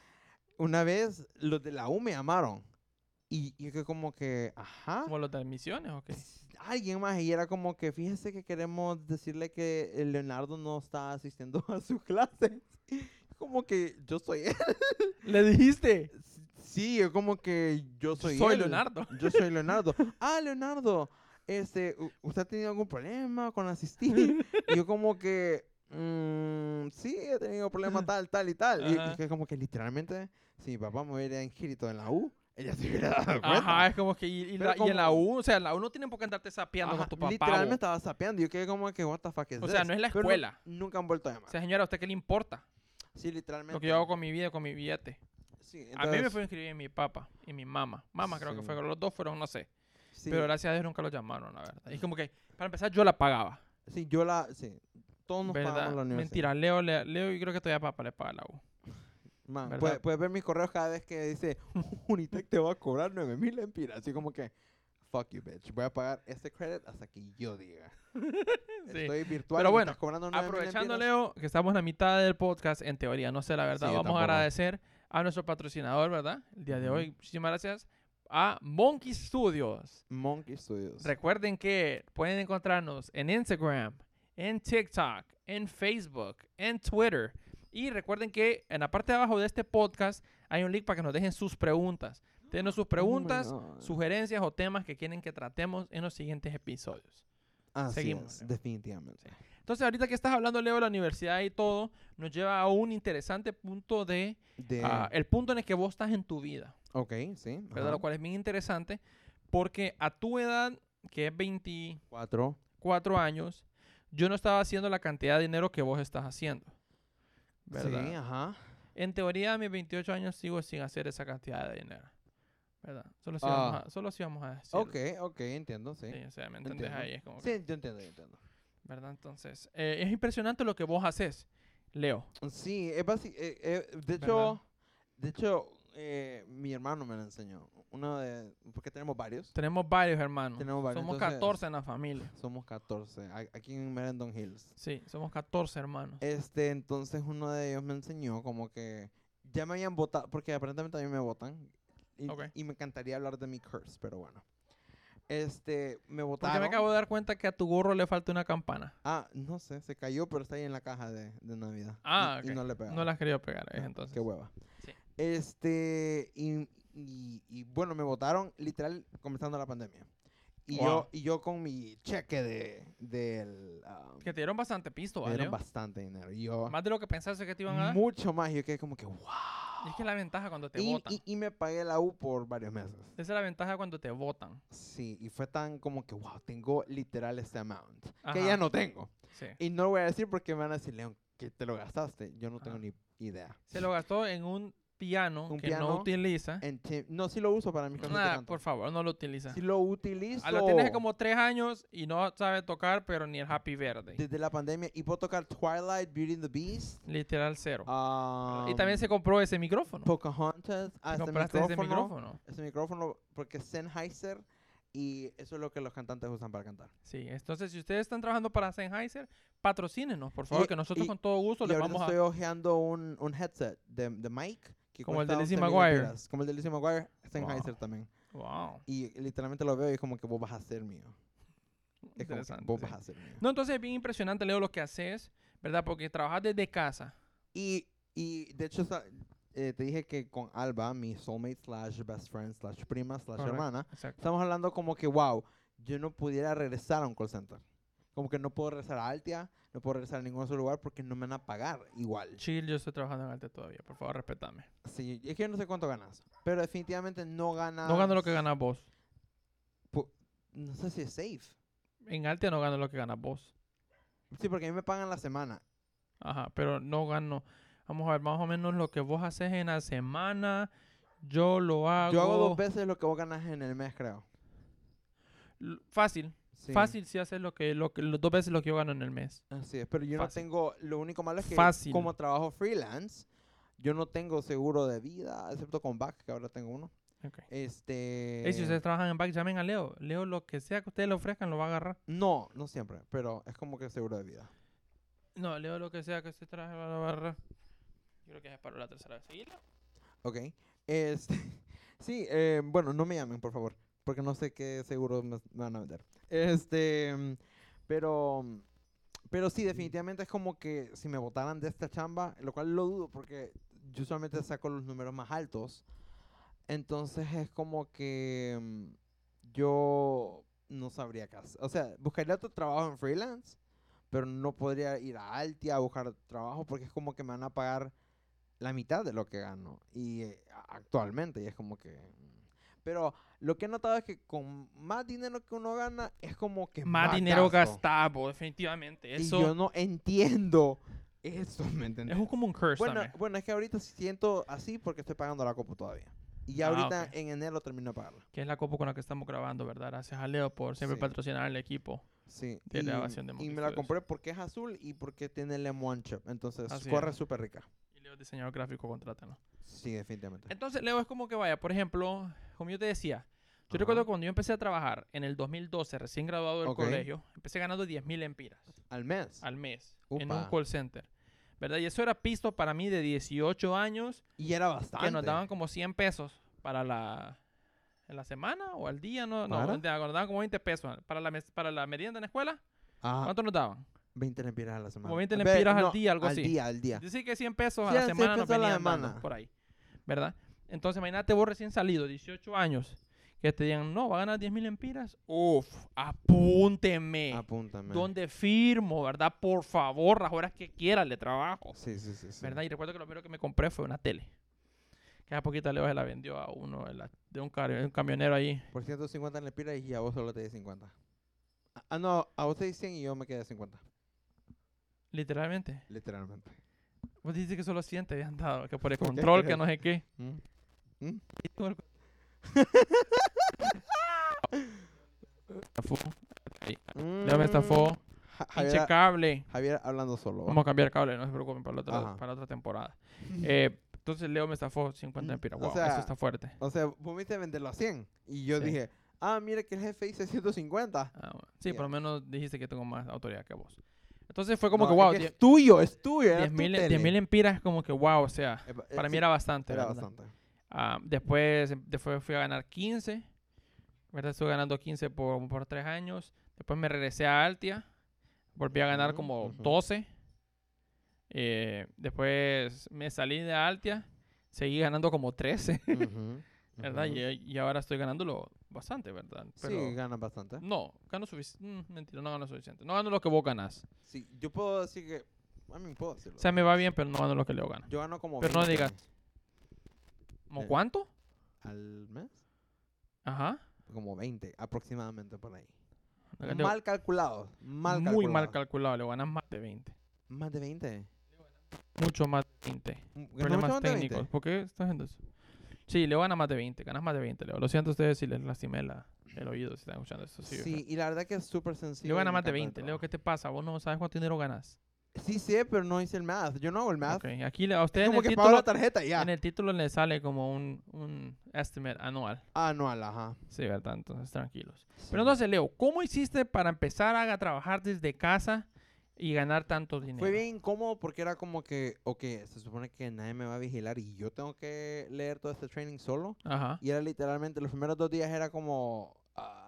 Una vez los de la U me llamaron. Y yo que como que, ajá. ¿Como los de admisiones o qué? Alguien más, y era como que, fíjese que queremos decirle que el Leonardo no está asistiendo a sus clases. Como que yo soy él. ¿Le dijiste? Sí, yo como que yo soy Soy él. Leonardo. Yo soy Leonardo. Ah, Leonardo, este, u- ¿usted ha tenido algún problema con asistir? Y yo como que, mm, sí, he tenido problema tal, tal y tal. Y, Ajá. y que como que literalmente, si mi papá me hubiera inscrito en la U, ella se hubiera dado cuenta. Ajá, es como que. Y, y Pero la- y en la como- U, o sea, en la U no tienen por qué andarte sapeando Ajá, con tu papá. literalmente bo. estaba sapeando. Yo quedé como que, what the fuck is O sea, this? no es la Pero nu- escuela. nunca han vuelto a llamar. O sea, señora, ¿a usted qué le importa? Sí, literalmente. Lo que yo hago con mi vida, con mi billete. Sí, A mí me entonces, fue a inscribir mi papá y mi mamá. Mamá creo que Sí. fue, los dos fueron, no sé. sí, Pero gracias a Dios nunca los llamaron, la verdad. Y es como que, para empezar, yo la pagaba. sí, yo la, sí, todos nos pagamos ¿Verdad? la universidad. Mentira, Leo, le- Leo, y creo que todavía papá le paga la U. Man, ¿Verdad? puedes, puedes ver mis correos cada vez que dice Unitec te va a cobrar nueve mil lempiras. Así como que, fuck you, bitch. Voy a pagar este credit hasta que yo diga. Sí. Estoy virtual. Pero y me bueno, estás cobrando nueve mil Aprovechando, lempiras. Leo, que estamos en la mitad del podcast, en teoría, no sé la verdad, Sí, yo vamos a tampoco. agradecer a nuestro patrocinador, ¿verdad? El día de Ujú. hoy, muchísimas gracias a Monkey Studios. Monkey Studios. Recuerden que pueden encontrarnos en Instagram, en TikTok, en Facebook, en Twitter. Y recuerden que en la parte de abajo de este podcast hay un link para que nos dejen sus preguntas. Denos sus preguntas, Oh my God. sugerencias o temas que quieren que tratemos en los siguientes episodios. Así seguimos, es, Leo. definitivamente. Entonces, ahorita que estás hablando, Leo, de la universidad y todo, nos lleva a un interesante punto de... De, ah, el punto en el que vos estás en tu vida, ok, sí. ¿verdad? ajá. Lo cual es bien interesante porque a tu edad, que es veinticuatro Cuatro. años, yo no estaba haciendo la cantidad de dinero que vos estás haciendo, ¿verdad? Sí, ajá. En teoría, a mis veintiocho años sigo sin hacer esa cantidad de dinero, ¿verdad? Solo si, Ah. vamos, a, solo si vamos a decirlo. Ok, ok, entiendo, sí. Sí, o sea, ¿me entendés? Entiendo. Ahí es como que, Sí, yo entiendo, yo entiendo. ¿verdad? Entonces, eh, es impresionante lo que vos haces, Leo. Sí, es basi- eh, eh, de ¿Verdad? hecho, de hecho, eh, mi hermano me lo enseñó. Uno de, porque tenemos varios. Tenemos varios hermanos. Tenemos varios, Somos entonces- catorce en la familia. Somos catorce, a- aquí en Merendon Hills. Sí, somos catorce hermanos. Este, entonces uno de ellos me enseñó como que ya me habían votado, porque aparentemente a mí me votan. Y, Ok. y me encantaría hablar de mi curse, pero bueno. Este, me Porque votaron. me acabo de dar cuenta que a tu gorro le falta una campana. Ah, no sé, se cayó, pero está ahí en la caja de, de Navidad. Ah, y, y ok. no le pegaba. No la has querido pegar, eh, No, entonces. Qué hueva. Sí. Este, y, y, y bueno, me votaron literal comenzando la pandemia. Y, Wow. yo, y yo con mi cheque de, del... ah, Que te dieron bastante pisto, me ¿vale? dieron bastante dinero. Y yo, Más de lo que pensaste que te iban a dar. mucho más. Yo quedé como que, wow. Y es que es la ventaja cuando te Y, votan. y, y me pagué la U por varios meses. Esa es la ventaja cuando te votan. Sí, y fue tan como que, wow, tengo literal este amount. Ajá. Que ya no tengo. Sí. Y no lo voy a decir porque me van a decir, León, que te lo gastaste. Yo no Ajá. tengo ni idea. Se lo gastó en un piano Un que piano no utiliza. En Tim- no, sí lo uso para mis cosas de Ah, canto. por favor, no lo utiliza. Sí lo utilizo. Ah, lo tienes como tres años y no sabe tocar, pero ni el Happy Verde. Desde la pandemia. Y puedo tocar Twilight, Beauty and the Beast. Literal cero. um, y también se compró ese micrófono. Pocahontas. Ah, este Compraste ese micrófono. micrófono. Ese micrófono porque es Sennheiser. Y eso es lo que los cantantes usan para cantar. Sí, entonces si ustedes están trabajando para Sennheiser, patrocínenos, por favor, Y- que nosotros y- con todo gusto Y les ahorita vamos estoy a... hojeando un, un headset de, de mic. Que Como el cuesta de Lizzie once mil McGuire. lempiras. Como el de Lizzie McGuire. Sennheiser Wow. también. Wow. Y literalmente lo veo y es como que vos vas a ser mío. Es como que Interesante, vos sí. vas a ser mío. No, entonces es bien impresionante, Leo, lo que haces, ¿verdad? Porque trabajas desde casa. Y, y de hecho, sa- eh, te dije que con Alba, mi soulmate slash best friend slash prima slash Correcto, hermana, exacto. estamos hablando como que, wow, yo no pudiera regresar a un call center. Como que no puedo regresar a Altia, no puedo regresar a ningún otro lugar porque no me van a pagar igual. Chill, yo estoy trabajando en Alte todavía. Por favor, respetame. Sí, es que yo no sé cuánto ganas, pero definitivamente no ganas. No gano lo que ganas vos. pu- No sé si es safe. En Altea no gano lo que ganas vos. Sí, porque a mí me pagan la semana. Ajá, pero no gano. Vamos a ver, más o menos lo que vos haces en la semana, yo lo hago... Yo hago dos veces lo que vos ganas en el mes, creo. L- Fácil. Sí. Fácil si haces lo que, lo que, lo- dos veces lo que yo gano en el mes. Así es, pero yo Fácil. no tengo, lo único malo es que Fácil. como trabajo freelance, yo no tengo seguro de vida, excepto con Back, que ahora tengo uno. Okay. Este... Ey, si ustedes trabajan en Back, llamen a Leo. Leo, lo que sea que ustedes le ofrezcan, lo va a agarrar. No, no siempre, pero es como que seguro de vida. No, Leo, lo que sea que usted trabaje, lo va a agarrar. Yo creo que es para la tercera vez. ¿Seguirlo? Ok. Este... sí, eh, bueno, no me llamen, por favor, porque no sé qué seguro me, me van a vender. Este... mm, Pero... Pero sí, definitivamente es como que si me botaran de esta chamba, lo cual lo dudo porque yo solamente saco los números más altos. Entonces es como que mm, yo no sabría qué hacer. O sea, buscaría otro trabajo en freelance, pero no podría ir a Altia a buscar trabajo porque es como que me van a pagar la mitad de lo que gano y eh, a- actualmente y es como que mm. Pero lo que he notado es que con más dinero que uno gana es como que Más más dinero gasto. gastado, definitivamente. Y Eso yo no entiendo eso, ¿me entendés? es un, como un curse Bueno, también. bueno, es que ahorita siento así porque estoy pagando la copa todavía. Y ya Ah, ahorita ok. en enero termino de pagarla. Que es la copa con la que estamos grabando, ¿verdad? Gracias a Leo por siempre Sí. patrocinar el equipo Sí. de y, grabación de y Monkey me la Studios. compré porque es azul y porque tiene el M uno chip. Entonces Así corre es. súper rica. Y Leo es diseñador gráfico, contrátalo. Sí, definitivamente. Entonces, Leo, es como que vaya, por ejemplo, como yo te decía, yo Ajá. recuerdo cuando yo empecé a trabajar en el dos mil doce, recién graduado del Ok. colegio, empecé ganando diez mil empiras Al mes. al mes en un Upa. call center, ¿verdad? Y eso era pisto para mí de dieciocho años, Y era bastante. que nos daban como cien pesos para la, en la semana o al día, no, no, ¿Para? nos daban como veinte pesos para la, mes- para la merienda en la escuela. Ajá. ¿Cuánto nos daban? veinte lempiras a la semana. Como veinte Ve, lempiras al no, día, algo al así. día, al día. Decir que cien pesos a Sí, la eran cien semana nos pesos a la venían dando, semana. por ahí, ¿verdad? Entonces, imagínate vos recién salido, dieciocho años, que te digan, no, va a ganar diez mil empiras. Uf, apúnteme. Apúntame. ¿Dónde firmo, verdad? Por favor, las horas que quiera le trabajo, Sí, sí, sí. sí. ¿verdad? Y recuerdo que lo primero que me compré fue una tele. Que hace poquito Leo se la vendió a uno de, la- de un, car- un camionero ahí. Por ciento cincuenta lempiras y a vos solo te di cincuenta. Ah, Ah, no, a vos te di cien y yo me quedé cincuenta. Literalmente. Literalmente. Vos dices que solo cien te habían dado, que por el ¿Por qué control, que crees? no sé qué. ¿Mm? ¿Mm? Estafó. Ahí. Leo me estafó. Ja- Pinche Javier, cable. Javier hablando solo. ¿va? Vamos a cambiar cable, no se preocupen para la otra, Ajá. para la otra temporada. Eh, entonces Leo me estafó cincuenta Mm, empiras. o Wow, sea, eso está fuerte. O sea, vos me hiciste venderlo a cien. Y yo Sí. dije, ah, mire que el jefe dice ciento cincuenta. Ah, bueno. Sí, Ya. por lo menos dijiste que tengo más autoridad que vos. Entonces fue como No, que, es wow, que es tuyo, es tuyo. era diez tu mil tele. diez mil empiras es como que, wow, o sea, Eh, eh, para mí sí, era bastante, era ¿verdad? bastante. Ah, después, después fui a ganar quince, ¿verdad? Estuve ganando quince por, por tres años. Después me regresé a Altia, volví a ganar Ujú, como ujú. doce. Eh, después me salí de Altia, seguí ganando como trece, Ujú, ¿verdad? ujú. Y, y ahora estoy ganándolo bastante, ¿verdad? Pero Sí, ganas bastante. no, gano suficiente. Mentira, no gano suficiente. No gano lo que vos ganás. Sí, yo puedo decir que... A mí puedo decirlo. O sea, me va bien, pero no gano lo que Leo gana. Yo gano como Pero no veinte digas. ¿Como Eh. cuánto? al mes. Ajá. Como veinte aproximadamente por ahí. Leo- Mal calculado. Mal muy calculado. mal calculado. Le ganas más de veinte. Más de veinte. Mucho más de veinte. Mm, ¿ganó Problemas mucho más de técnicos. veinte? ¿Por qué estás haciendo eso? Sí, Leo gana más de veinte. Ganas más de veinte, Leo. Lo siento a ustedes si les lastimé la, el oído si están escuchando esto. Sí, Sí, y la verdad que es súper sencillo. Leo y gana me más de encanta el veinte. Leo, trabajo. ¿qué te pasa? Vos no sabes cuánto dinero ganas. Sí sé, pero no hice el math. Yo no hago el math. Ok, aquí le- a Es ustedes en como el, que pago título, la tarjeta y ya. en el título le sale como un, un estimate anual. Anual, ajá. Sí, ¿verdad? Entonces, tranquilos. Sí. Pero entonces, Leo, ¿cómo hiciste para empezar a trabajar desde casa y ganar tanto dinero? Fue bien incómodo porque era como que, ok, se supone que nadie me va a vigilar y yo tengo que leer todo este training solo. Ajá. Y era literalmente, los primeros dos días era como, ah,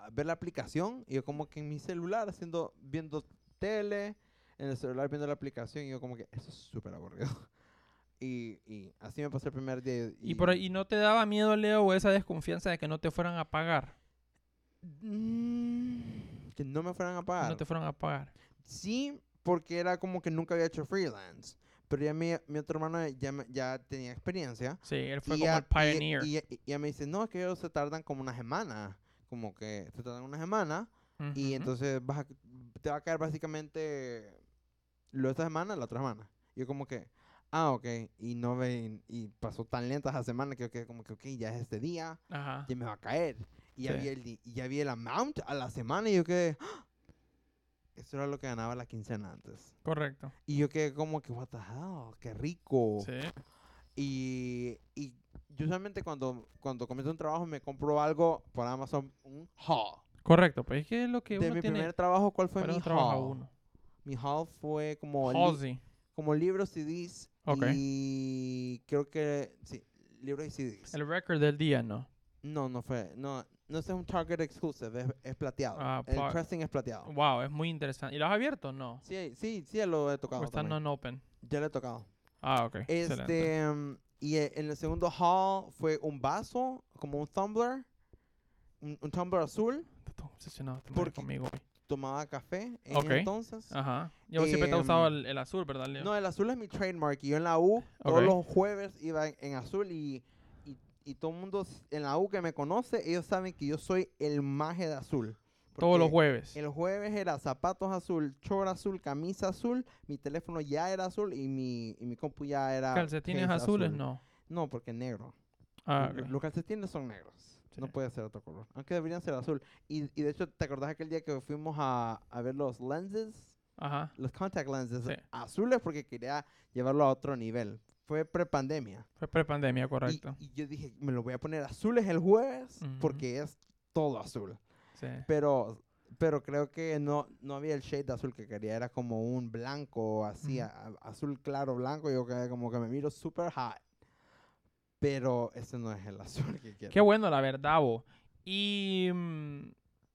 a ver la aplicación y yo como que en mi celular haciendo, viendo tele, en el celular viendo la aplicación y yo como que eso es súper aburrido. y, y así me pasó el primer día. ¿Y, por ahí, ¿y no te daba miedo, Leo, o esa desconfianza de que no te fueran a pagar? Mm, que no me fueran a Que pagar. no te fueran a pagar. Sí, porque era como que nunca había hecho freelance. Pero ya mi, mi otro hermano ya, me- ya tenía experiencia. Sí, él fue Y como ya, el pioneer. Y, y, y ya me dice, no, es que ellos se tardan como una semana. Como que se tardan una semana. Y Ujú. entonces vas a- te va a caer básicamente lo de esta semana, la otra semana. Y yo como que, ah, ok. Y no ven, y pasó tan lenta esa semana que yo quedé como que, ok, ya es este día, Ajá. ya me va a caer. Y ya, Sí. vi el, di- y ya vi el amount a la semana y yo quedé, ¡ah! Eso era lo que ganaba la quincena antes. Correcto. Y yo quedé como que, what the hell, qué rico. Sí. Y, y yo usualmente cuando, cuando comienzo un trabajo me compro algo por Amazon, un haul. Correcto. Pues es que es lo que De uno mi tiene. primer trabajo, ¿cuál fue Para mi eso trabaja haul? uno. Mi haul fue como, li- Halsey. como libros, C Ds Ok. y creo que, sí, libros y C Ds. El record del día, ¿no? No, no fue, no, no es un Target exclusive, es, es plateado. Ah, El pa- pressing es plateado. Wow, es muy interesante. ¿Y lo has abierto? No. Sí, sí, sí, ya lo he ¿O tocado está también. non-open? Ya lo he tocado. Ah, ok. Excelente. Este, mm, y e- en el segundo haul fue un vaso, como un tumbler, un, un tumbler azul. Estás obsesionado este Porque- conmigo hoy. Tomaba café en Ok. ese entonces. Ajá. Yo siempre te he usado Em, el, el azul, ¿verdad, Leo? No, el azul es mi trademark. Y yo en la U, todos Ok. los jueves iba en, en azul y, y, y todo el mundo s- en la U que me conoce, ellos saben que yo soy el maje de azul. Todos los Porque jueves. el jueves era zapatos azul, short azul, camisa azul, mi teléfono ya era azul y mi, y mi compu ya era Calcetines case azules, azul. no. No, porque es negro. Ah, Lo- ok. Los calcetines son negros. Sí. No puede ser otro color. Aunque deberían ser azul. Y, y de hecho, ¿te acordás aquel día que fuimos a, a ver los lenses? Ajá. Los contact lenses Sí. azules porque quería llevarlo a otro nivel. Fue prepandemia. Fue prepandemia, Y, correcto. y yo dije, me lo voy a poner azules el jueves Ujú. porque es todo azul. Sí. Pero pero creo que no, no había el shade de azul que quería. Era como un blanco así, Ujú. a- a- azul claro blanco. Y yo quedé como que me miro super hot. Pero ese no es el azul que quiero. Qué bueno, la verdad, bo. Y mm,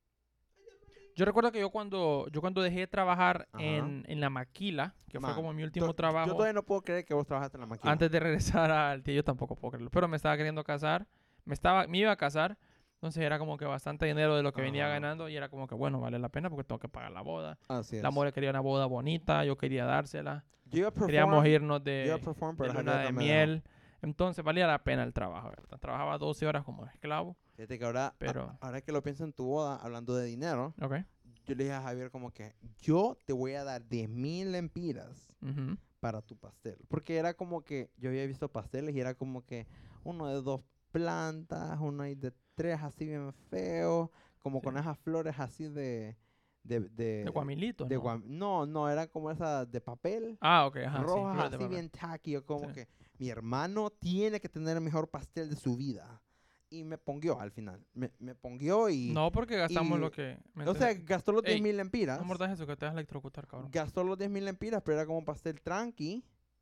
yo recuerdo que yo cuando yo cuando dejé de trabajar Ajá. en, en la maquila, que fue Man, como mi último To- trabajo, Yo todavía no puedo creer que vos trabajaste en la máquina. antes de regresar al tío, yo tampoco puedo creerlo, pero me estaba queriendo casar, me estaba me iba a casar, entonces era como que bastante dinero de lo que venía Ajá. ganando y era como que bueno, vale la pena porque tengo que pagar la boda. Así es. La mujer quería una boda bonita, yo quería dársela, Yo iba a perform, queríamos irnos yo iba a de, perform, de pero luna Javier de no me dejó. miel, entonces valía la pena el trabajo, ¿verdad? Trabajaba doce horas como esclavo, Fíjate que ahora, a- pero ahora que lo pienso en tu boda, hablando de dinero, ok. yo le dije a Javier como que yo te voy a dar diez mil lempiras Ujú. para tu pastel. Porque era como que yo había visto pasteles y era como que uno de dos plantas, uno ahí de tres así bien feo, como Sí. con esas flores así de... De, de, De guamilitos, de ¿no? guam- no, no, eran como esas de papel. Ah, ok, ajá, sí, rojas flores de así papel. bien tacky. Yo como Sí. que mi hermano tiene que tener el mejor pastel de su vida. Y me ponguió al final. Me, me ponguió y... No, porque gastamos y- lo que... ¿me o sea, entiendes? gastó los Ey, diez mil lempiras. no mordas eso, que te vas a electrocutar, cabrón. Gastó los diez mil lempiras, pero era como un pastel tranqui.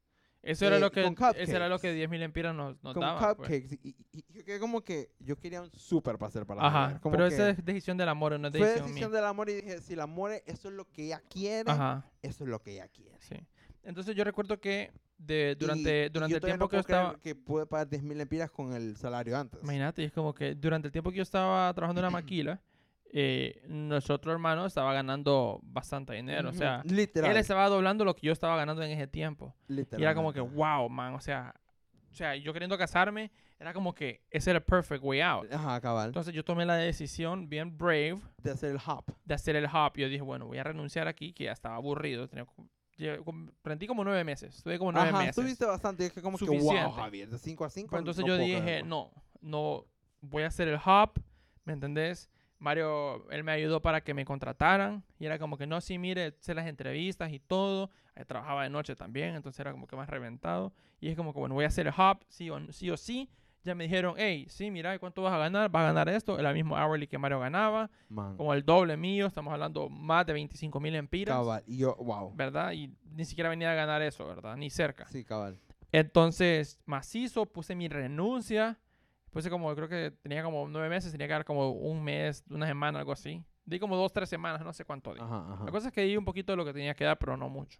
Eso era eh, lo que... con Eso era lo que cupcakes. diez mil empiras nos, nos Con daba, pues. cupcakes. Y, y- y yo quedé como que yo quería un super pastel para Ajá, Javier. Como pero que esa es decisión del amor, no es fue decisión decisión mía. del amor y dije, si el amor es, eso es lo que ella quiere, Ajá, eso es lo que ella quiere. sí. Entonces yo recuerdo que de, Y- durante, y durante yo el todavía tiempo no que yo puedo creer estaba... que pude pagar diez mil lempiras con el salario antes. Imagínate, es como que durante el tiempo que yo estaba trabajando en la maquila, eh, nuestro otro hermano estaba ganando bastante dinero. O Ujú, sea, literal. él estaba doblando lo que yo estaba ganando en ese tiempo. Y era como que, literalmente. wow, man, o sea, o sea, yo queriendo casarme, era como que ese era el perfect way out. Ajá, cabal. Entonces yo tomé la decisión bien brave De hacer el hop. de hacer el hop. Yo dije, bueno, voy a renunciar aquí, que ya estaba aburrido. Tenía, como- lle- como- Prendí como nueve meses. Estuve como nueve Ajá, meses. estuviste bastante. Y es que como que, Suficiente. wow, Javier, de cinco a cinco. Pues entonces no yo puedo dije, creerlo. no, no, voy a hacer el hop, ¿me entendés? Mario, él me ayudó para que me contrataran. Y era como que, no, sí, mire, sé las entrevistas y todo. Ahí trabajaba de noche también, entonces era como que más reventado. Y es como que, bueno, voy a hacer el hop, sí o sí. O sí. Ya me dijeron, hey, sí, mira, ¿cuánto vas a ganar? Vas a ganar esto, el mismo hourly que Mario ganaba, Man, como el doble mío, estamos hablando más de veinticinco mil empiras, cabal. Y yo, wow. ¿verdad? Y ni siquiera venía a ganar eso, ¿verdad? Ni cerca. Sí, cabal. Entonces, macizo, puse mi renuncia, Puse como, creo que tenía como nueve meses, tenía que dar como un mes, una semana, algo así. Di como dos, tres semanas, no sé cuánto di. Ajá, ajá. La cosa es que di un poquito de lo que tenía que dar, pero no mucho.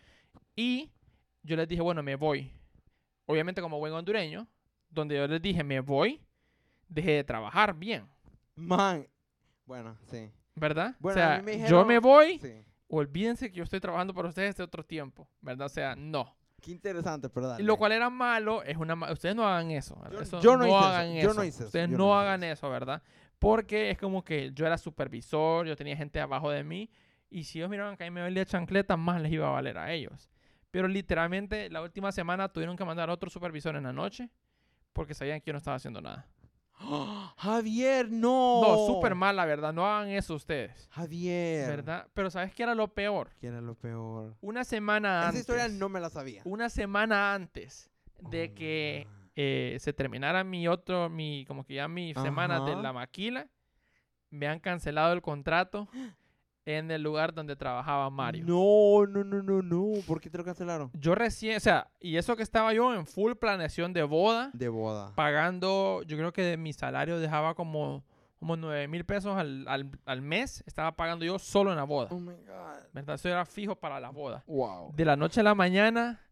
Y yo les dije, bueno, me voy. Obviamente como buen hondureño, donde yo les dije, me voy, dejé de trabajar bien, Man, bueno, sí. ¿verdad? Bueno, o a sea, mí me yo dijeron- me voy, Sí. olvídense que yo estoy trabajando para ustedes de otro tiempo, ¿verdad? O sea, no. Qué interesante, pero dale. Y lo cual era malo, es una ma- ustedes no hagan eso, ¿verdad? Yo- Eso- yo no hice eso, hagan yo no hice eso, Ustedes yo no, no hice hagan eso. eso, ¿verdad? Porque es como que yo era supervisor, yo tenía gente abajo de mí, y si ellos miraban que a mí me valía chancleta, más les iba a valer a ellos. Pero literalmente la última semana tuvieron que mandar a otro supervisor en la noche porque sabían que yo no estaba haciendo nada. ¡Ah! Javier, no. No, súper mal, la verdad. No hagan eso ustedes, Javier. ¿verdad? Pero ¿sabes qué era lo peor? ¿Qué era lo peor? Una semana Esa antes. historia no me la sabía. Una semana antes de Oh my que God. eh, se terminara mi otro, mi, como que ya mi semana de Ajá. la maquila, me han cancelado el contrato en el lugar donde trabajaba Mario. No, no, no, no, no. ¿Por qué te lo cancelaron? Yo recién, o sea, y eso que estaba yo en full planeación de boda, De boda. pagando, yo creo que de mi salario dejaba como, como nueve mil pesos al, al, al mes, estaba pagando yo solo en la boda, Oh my God. ¿verdad? Eso era fijo para la boda. Wow. De la noche a la mañana,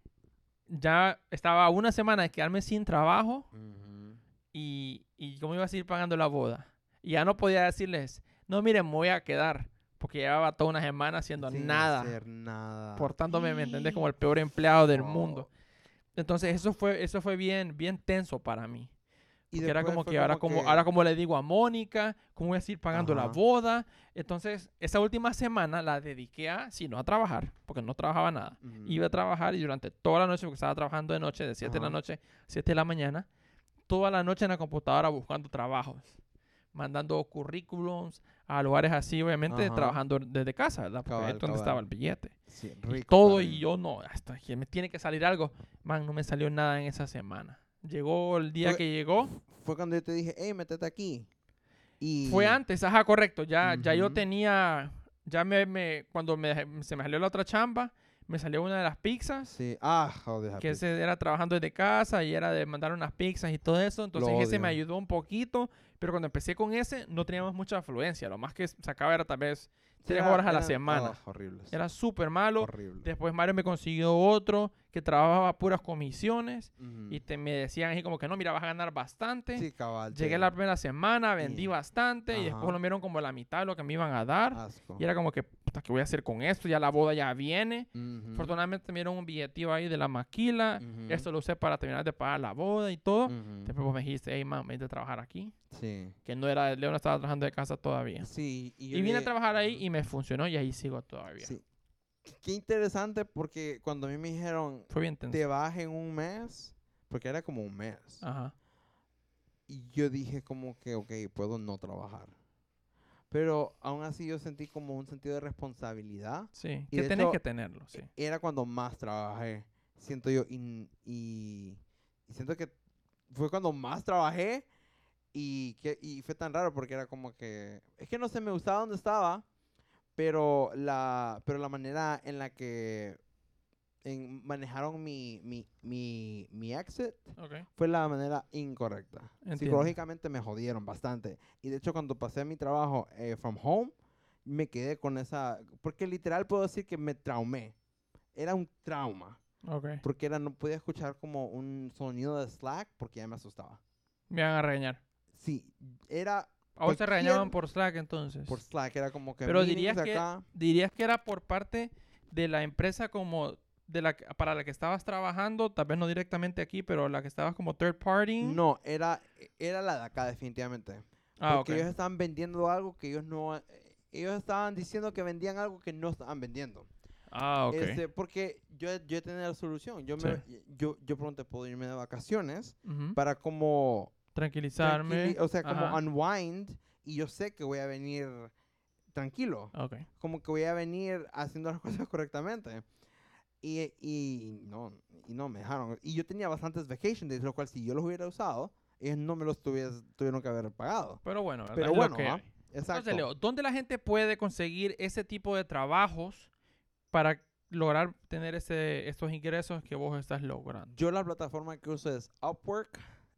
ya estaba una semana de quedarme sin trabajo Ujú. y, y cómo iba a seguir pagando la boda. Y ya no podía decirles, no, miren, me voy a quedar, porque llevaba toda una semana haciendo Sin nada, hacer nada. portándome, ¿me entendés? Como el peor empleado del Wow. mundo. Entonces eso fue, eso fue bien, bien tenso para mí. Y Porque era después como fue que ahora como, que- ahora como le digo a Mónica, cómo voy a seguir pagando la Ajá. boda. Entonces, esa última semana la dediqué a, sí, no a trabajar, porque no trabajaba nada. Ujú. Iba a trabajar y durante toda la noche, porque estaba trabajando de noche, de siete de la Ajá. noche, siete de la mañana, toda la noche en la computadora buscando trabajos, mandando currículums a lugares así, obviamente, Ajá. trabajando desde casa, ¿verdad? Porque ahí Cabal, es donde cabal. estaba el billete. Sí, Y rico todo, también. y yo no, hasta que me tiene que salir algo. Man, no me salió nada en esa semana. Llegó el día Fue- que llegó. Fue cuando yo te dije, hey, métete aquí. Y... Fue antes, ajá, correcto. Ya, ya yo Ujú. tenía, ya me, me cuando me, se me salió la otra chamba, me salió una de las pizzas, Sí. Ah, joder. que ese era trabajando desde casa y era de mandar unas pizzas y todo eso. Entonces Lo ese me odio. ayudó un poquito, pero cuando empecé con ese no teníamos mucha afluencia. Lo más que sacaba era tal vez tres horas a la semana. horribles. Era súper malo. horrible. Después Mario me consiguió otro que trabajaba puras comisiones Ujú. y te, me decían así como que no, mira, vas a ganar bastante. Sí, cabal. Llegué sí. la primera semana, vendí Y- bastante y después Ajá. lo vieron como la mitad de lo que me iban a dar. Asco. Y era como que, puta, ¿qué voy a hacer con esto? Ya la boda ya viene. Ujú. Afortunadamente me dieron un billetivo ahí de la maquila. Ujú. Esto lo usé para terminar de pagar la boda y todo. Ujú. Después vos me dijiste, hey, man, vente a trabajar aquí. Sí. Que no era, Leo no estaba trabajando de casa todavía. Sí. Y, Y, yo vine a dije, trabajar ahí ujú. y me funcionó y ahí sigo todavía. Sí. Qué interesante porque cuando a mí me dijeron, Fue bien tenso. te vas en un mes, porque era como un mes. Ajá. Y yo dije como que, ok, puedo no trabajar. Pero aún así yo sentí como un sentido de responsabilidad. Sí, Y que de tenés hecho, que tenerlo, sí. Era cuando más trabajé, siento yo. Y, y, y siento que fue cuando más trabajé. Y, que, y fue tan raro porque era como que... Es que no sé, me gustaba donde estaba. Pero la, pero la manera en la que en- manejaron mi, mi, mi, mi exit Ok. fue la manera incorrecta. Entiendo. Psicológicamente me jodieron bastante. Y de hecho cuando pasé a mi trabajo eh, from home, me quedé con esa... Porque literal puedo decir que me traumé. Era un trauma. Ok. Porque era, no podía escuchar como un sonido de Slack porque ya me asustaba. Me van a regañar. Sí, era ¿A vos te Cualquier- regañaban por Slack entonces? por Slack, era como que Pero meetings dirías que, acá. dirías que era por parte de la empresa como de la que- para la que estabas trabajando, tal vez no directamente aquí, pero la que estabas como third party. No, era, era la de acá definitivamente. Ah, Porque ok. ellos estaban vendiendo algo que ellos no... eh, Ellos estaban diciendo que vendían algo que no estaban vendiendo. Ah, ok. Este, porque yo, yo tenía la solución. Yo, me, yo, yo pronto puedo irme de vacaciones Ujú. para como... Tranquilizarme. tranquili- O sea, como Ajá. unwind. Y yo sé que voy a venir tranquilo. Ok. Como que voy a venir haciendo las cosas correctamente. Y, y, no, y no me dejaron. Y yo tenía bastantes vacation days, lo cual si yo los hubiera usado, ellos no me los tuvies- tuvieron que haber pagado. Pero bueno, ¿verdad? Pero Es lo bueno, que ¿ah? hay. Exacto. Entonces, Leo, ¿dónde la gente puede conseguir ese tipo de trabajos para lograr tener ese, estos ingresos que vos estás logrando? Yo la plataforma que uso es Upwork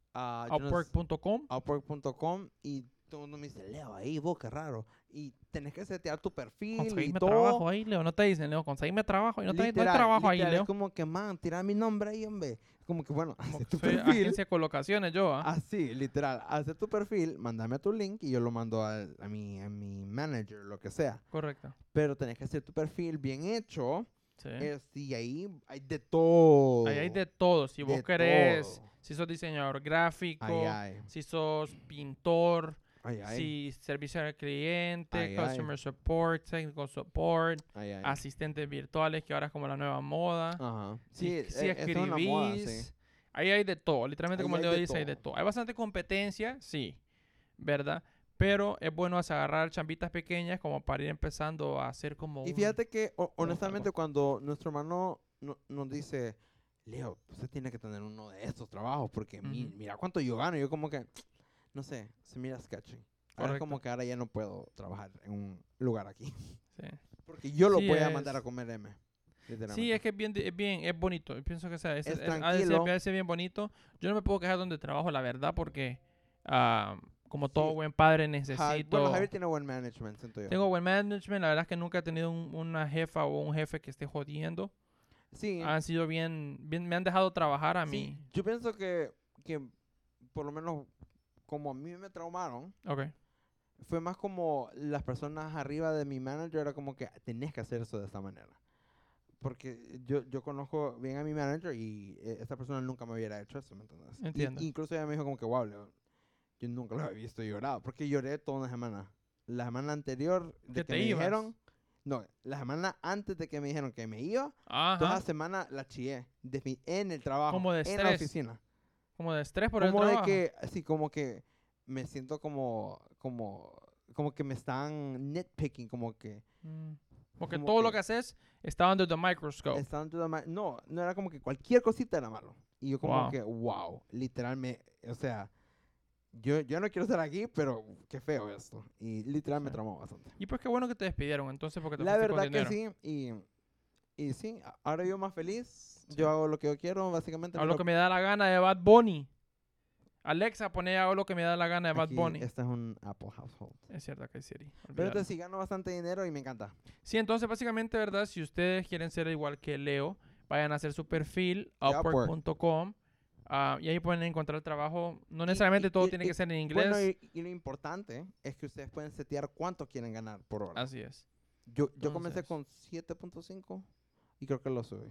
Ah, yo no Upwork sé- punto com. Upwork punto com y todo el mundo me dice, Leo, ahí vos, qué raro. Y tenés que setear tu perfil y Conseguime todo. trabajo ahí, Leo. No te dicen, Leo, conseguime trabajo. Y no, te, no hay Literal, trabajo ahí, literal, Leo. es como que, man, tira mi nombre ahí, hombre. Como que, bueno, Como hace que tu soy perfil. agencia de colocaciones yo, ¿ah? Así, literal, hace tu perfil, mándame tu link y yo lo mando al- a, mi, a mi manager, lo que sea. Correcto. Pero tenés que hacer tu perfil bien hecho. Sí. Este, y ahí hay de todo. Ahí hay de todo. Si vos de querés, todo. si sos diseñador gráfico, Ay, ay. si sos pintor, Ay, ay. si servicio al cliente, Ay, ay. customer support, technical support, Ay, ay. asistentes virtuales, que ahora es como la nueva moda. Ajá. Si, Sí, si e- esa es una moda, sí. escribís, ahí hay de todo. Literalmente, Ahí como el hay Leo de dice, hay de todo. todo. Hay bastante competencia, sí, ¿verdad? Pero es bueno agarrar chambitas pequeñas como para ir empezando a hacer como Y un- fíjate que, o- como honestamente, algo. cuando nuestro hermano no- nos dice, Leo, usted tiene que tener uno de estos trabajos porque mi- Ujú. mira cuánto yo gano. Yo como que, no sé, se mira sketchy. Ahora es Correcto. como que ahora ya no puedo trabajar en un lugar aquí. Sí. Porque yo lo Sí, voy a es- mandar a comer M. Sí, literalmente. es que es bien, es bien, es bonito. Yo pienso que o sea, es, Es es- ha de ser- tranquilo. ha de ser bien bonito. Yo no me puedo quejar donde trabajo, la verdad, porque ah, como todo Sí. buen padre Ja- necesito... bueno, Javier tiene buen management, siento yo. Tengo buen management. La verdad es que nunca he tenido un- una jefa o un jefe que esté jodiendo. Sí, Han sido bien, bien, me han dejado trabajar a sí, mí. yo pienso que, que por lo menos como a mí me traumaron, Ok. fue más como las personas arriba de mi manager era como que tenés que hacer eso de esta manera. Porque yo, yo conozco bien a mi manager y eh, esta persona nunca me hubiera hecho eso, ¿me entiendes? Y- Entiendo. incluso ella me dijo como que, wow, Leo, yo nunca lo había visto llorar. Porque lloré toda una semana. La semana anterior de ¿Que que te me ibas? dijeron... No, la semana antes de que me dijeron que me iba, Ajá. toda la semana la chillé. de mi- en el trabajo, Como de en la estrés. oficina. Como de estrés por el Como de trabajo. que, así como que me siento como, como, como que me están nitpicking, como que Mm. Porque como todo lo que- que haces está under the microscope. están to the ma- no, no era como que cualquier cosita era malo. Y yo como Wow. que, wow, literalmente, o sea, yo, yo no quiero estar aquí, pero qué feo esto. Y literal me Sí. traumó bastante. Y pues qué bueno que te despidieron entonces porque te La fuiste con verdad que dinero. sí, y, y sí, a- ahora yo más feliz, Sí. yo hago lo que yo quiero, básicamente. Hago lo miro- que me da la gana de Bad Bunny. Alexa, pone hago lo que me da la gana de Bad aquí, Bunny. este es un Apple household. Es cierto que es Siri. Pero olvídalo. entonces sí gano bastante dinero y me encanta. Sí, entonces básicamente, ¿verdad? Si ustedes quieren ser igual que Leo, vayan a hacer su perfil, De upwork Upwork. punto com, ah, y ahí pueden encontrar trabajo. No Y- necesariamente y- todo y- tiene y- que ser en inglés. Bueno, y, y lo importante es que ustedes pueden setear cuánto quieren ganar por hora. Así es. Yo, yo comencé Entonces- con siete punto cinco y creo que lo subí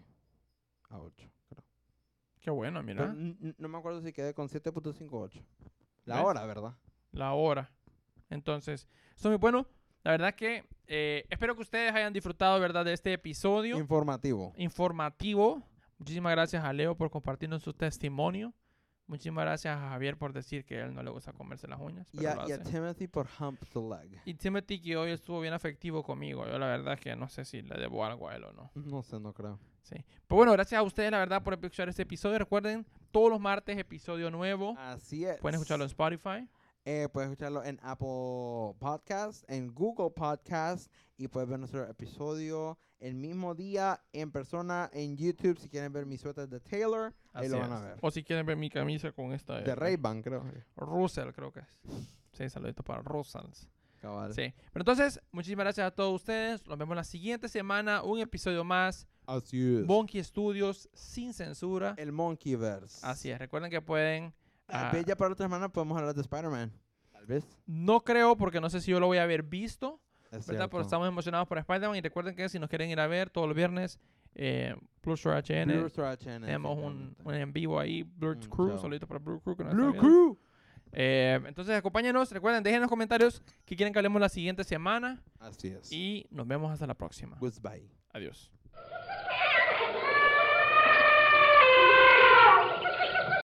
a ocho, creo. Qué bueno, Pero mira. n- n- no me acuerdo si quedé con siete punto cinco o ocho. La ¿Ves? hora, ¿verdad? La hora. Entonces, eso es muy bueno. La verdad que eh, espero que ustedes hayan disfrutado, ¿verdad?, de este episodio Informativo. informativo. Muchísimas gracias a Leo por compartirnos su testimonio. Muchísimas gracias a Javier por decir que a él no le gusta comerse las uñas. Y Pero a, lo y a hace. Timothy por hump the leg. Y Timothy, que hoy estuvo bien afectivo conmigo. Yo la verdad es que no sé si le debo algo a él o no. No sé, no creo. Sí. Pero bueno, gracias a ustedes, la verdad, por escuchar este episodio. Recuerden, todos los martes, episodio nuevo. Así es. Pueden escucharlo en Spotify. Eh, puedes escucharlo en Apple Podcast, en Google Podcast y puedes ver nuestro episodio el mismo día en persona en YouTube. Si quieren ver mi suéter de Taylor, ahí Así lo van es. a ver. O si quieren ver mi camisa con esta. De eh, Ray-Ban, creo. Russell, creo que es. Sí, saludito para Russell. Cabal. Sí. Pero entonces, muchísimas gracias a todos ustedes. Nos vemos la siguiente semana. Un episodio más. Así es. Monkey Studios sin censura. El Monkeyverse. Así es. Recuerden que pueden. Tal ah, vez ya para otra semana podemos hablar de Spider-Man. Tal vez. no creo, porque no sé si yo lo voy a haber visto. Es ¿Verdad? Pero cierto. estamos emocionados por Spider-Man. Y recuerden que si nos quieren ir a ver todos los viernes, eh, Plus Store H N. Blue Star H N, Tenemos un, exactamente. un en vivo ahí. Blur Un Crew. show. Saludito para Blue Crew. Que nos Blue está viendo. Crew. Eh, entonces, acompáñenos. Recuerden, dejen en los comentarios que quieren que hablemos la siguiente semana. Así es. Y nos vemos hasta la próxima. Goodbye. Adiós.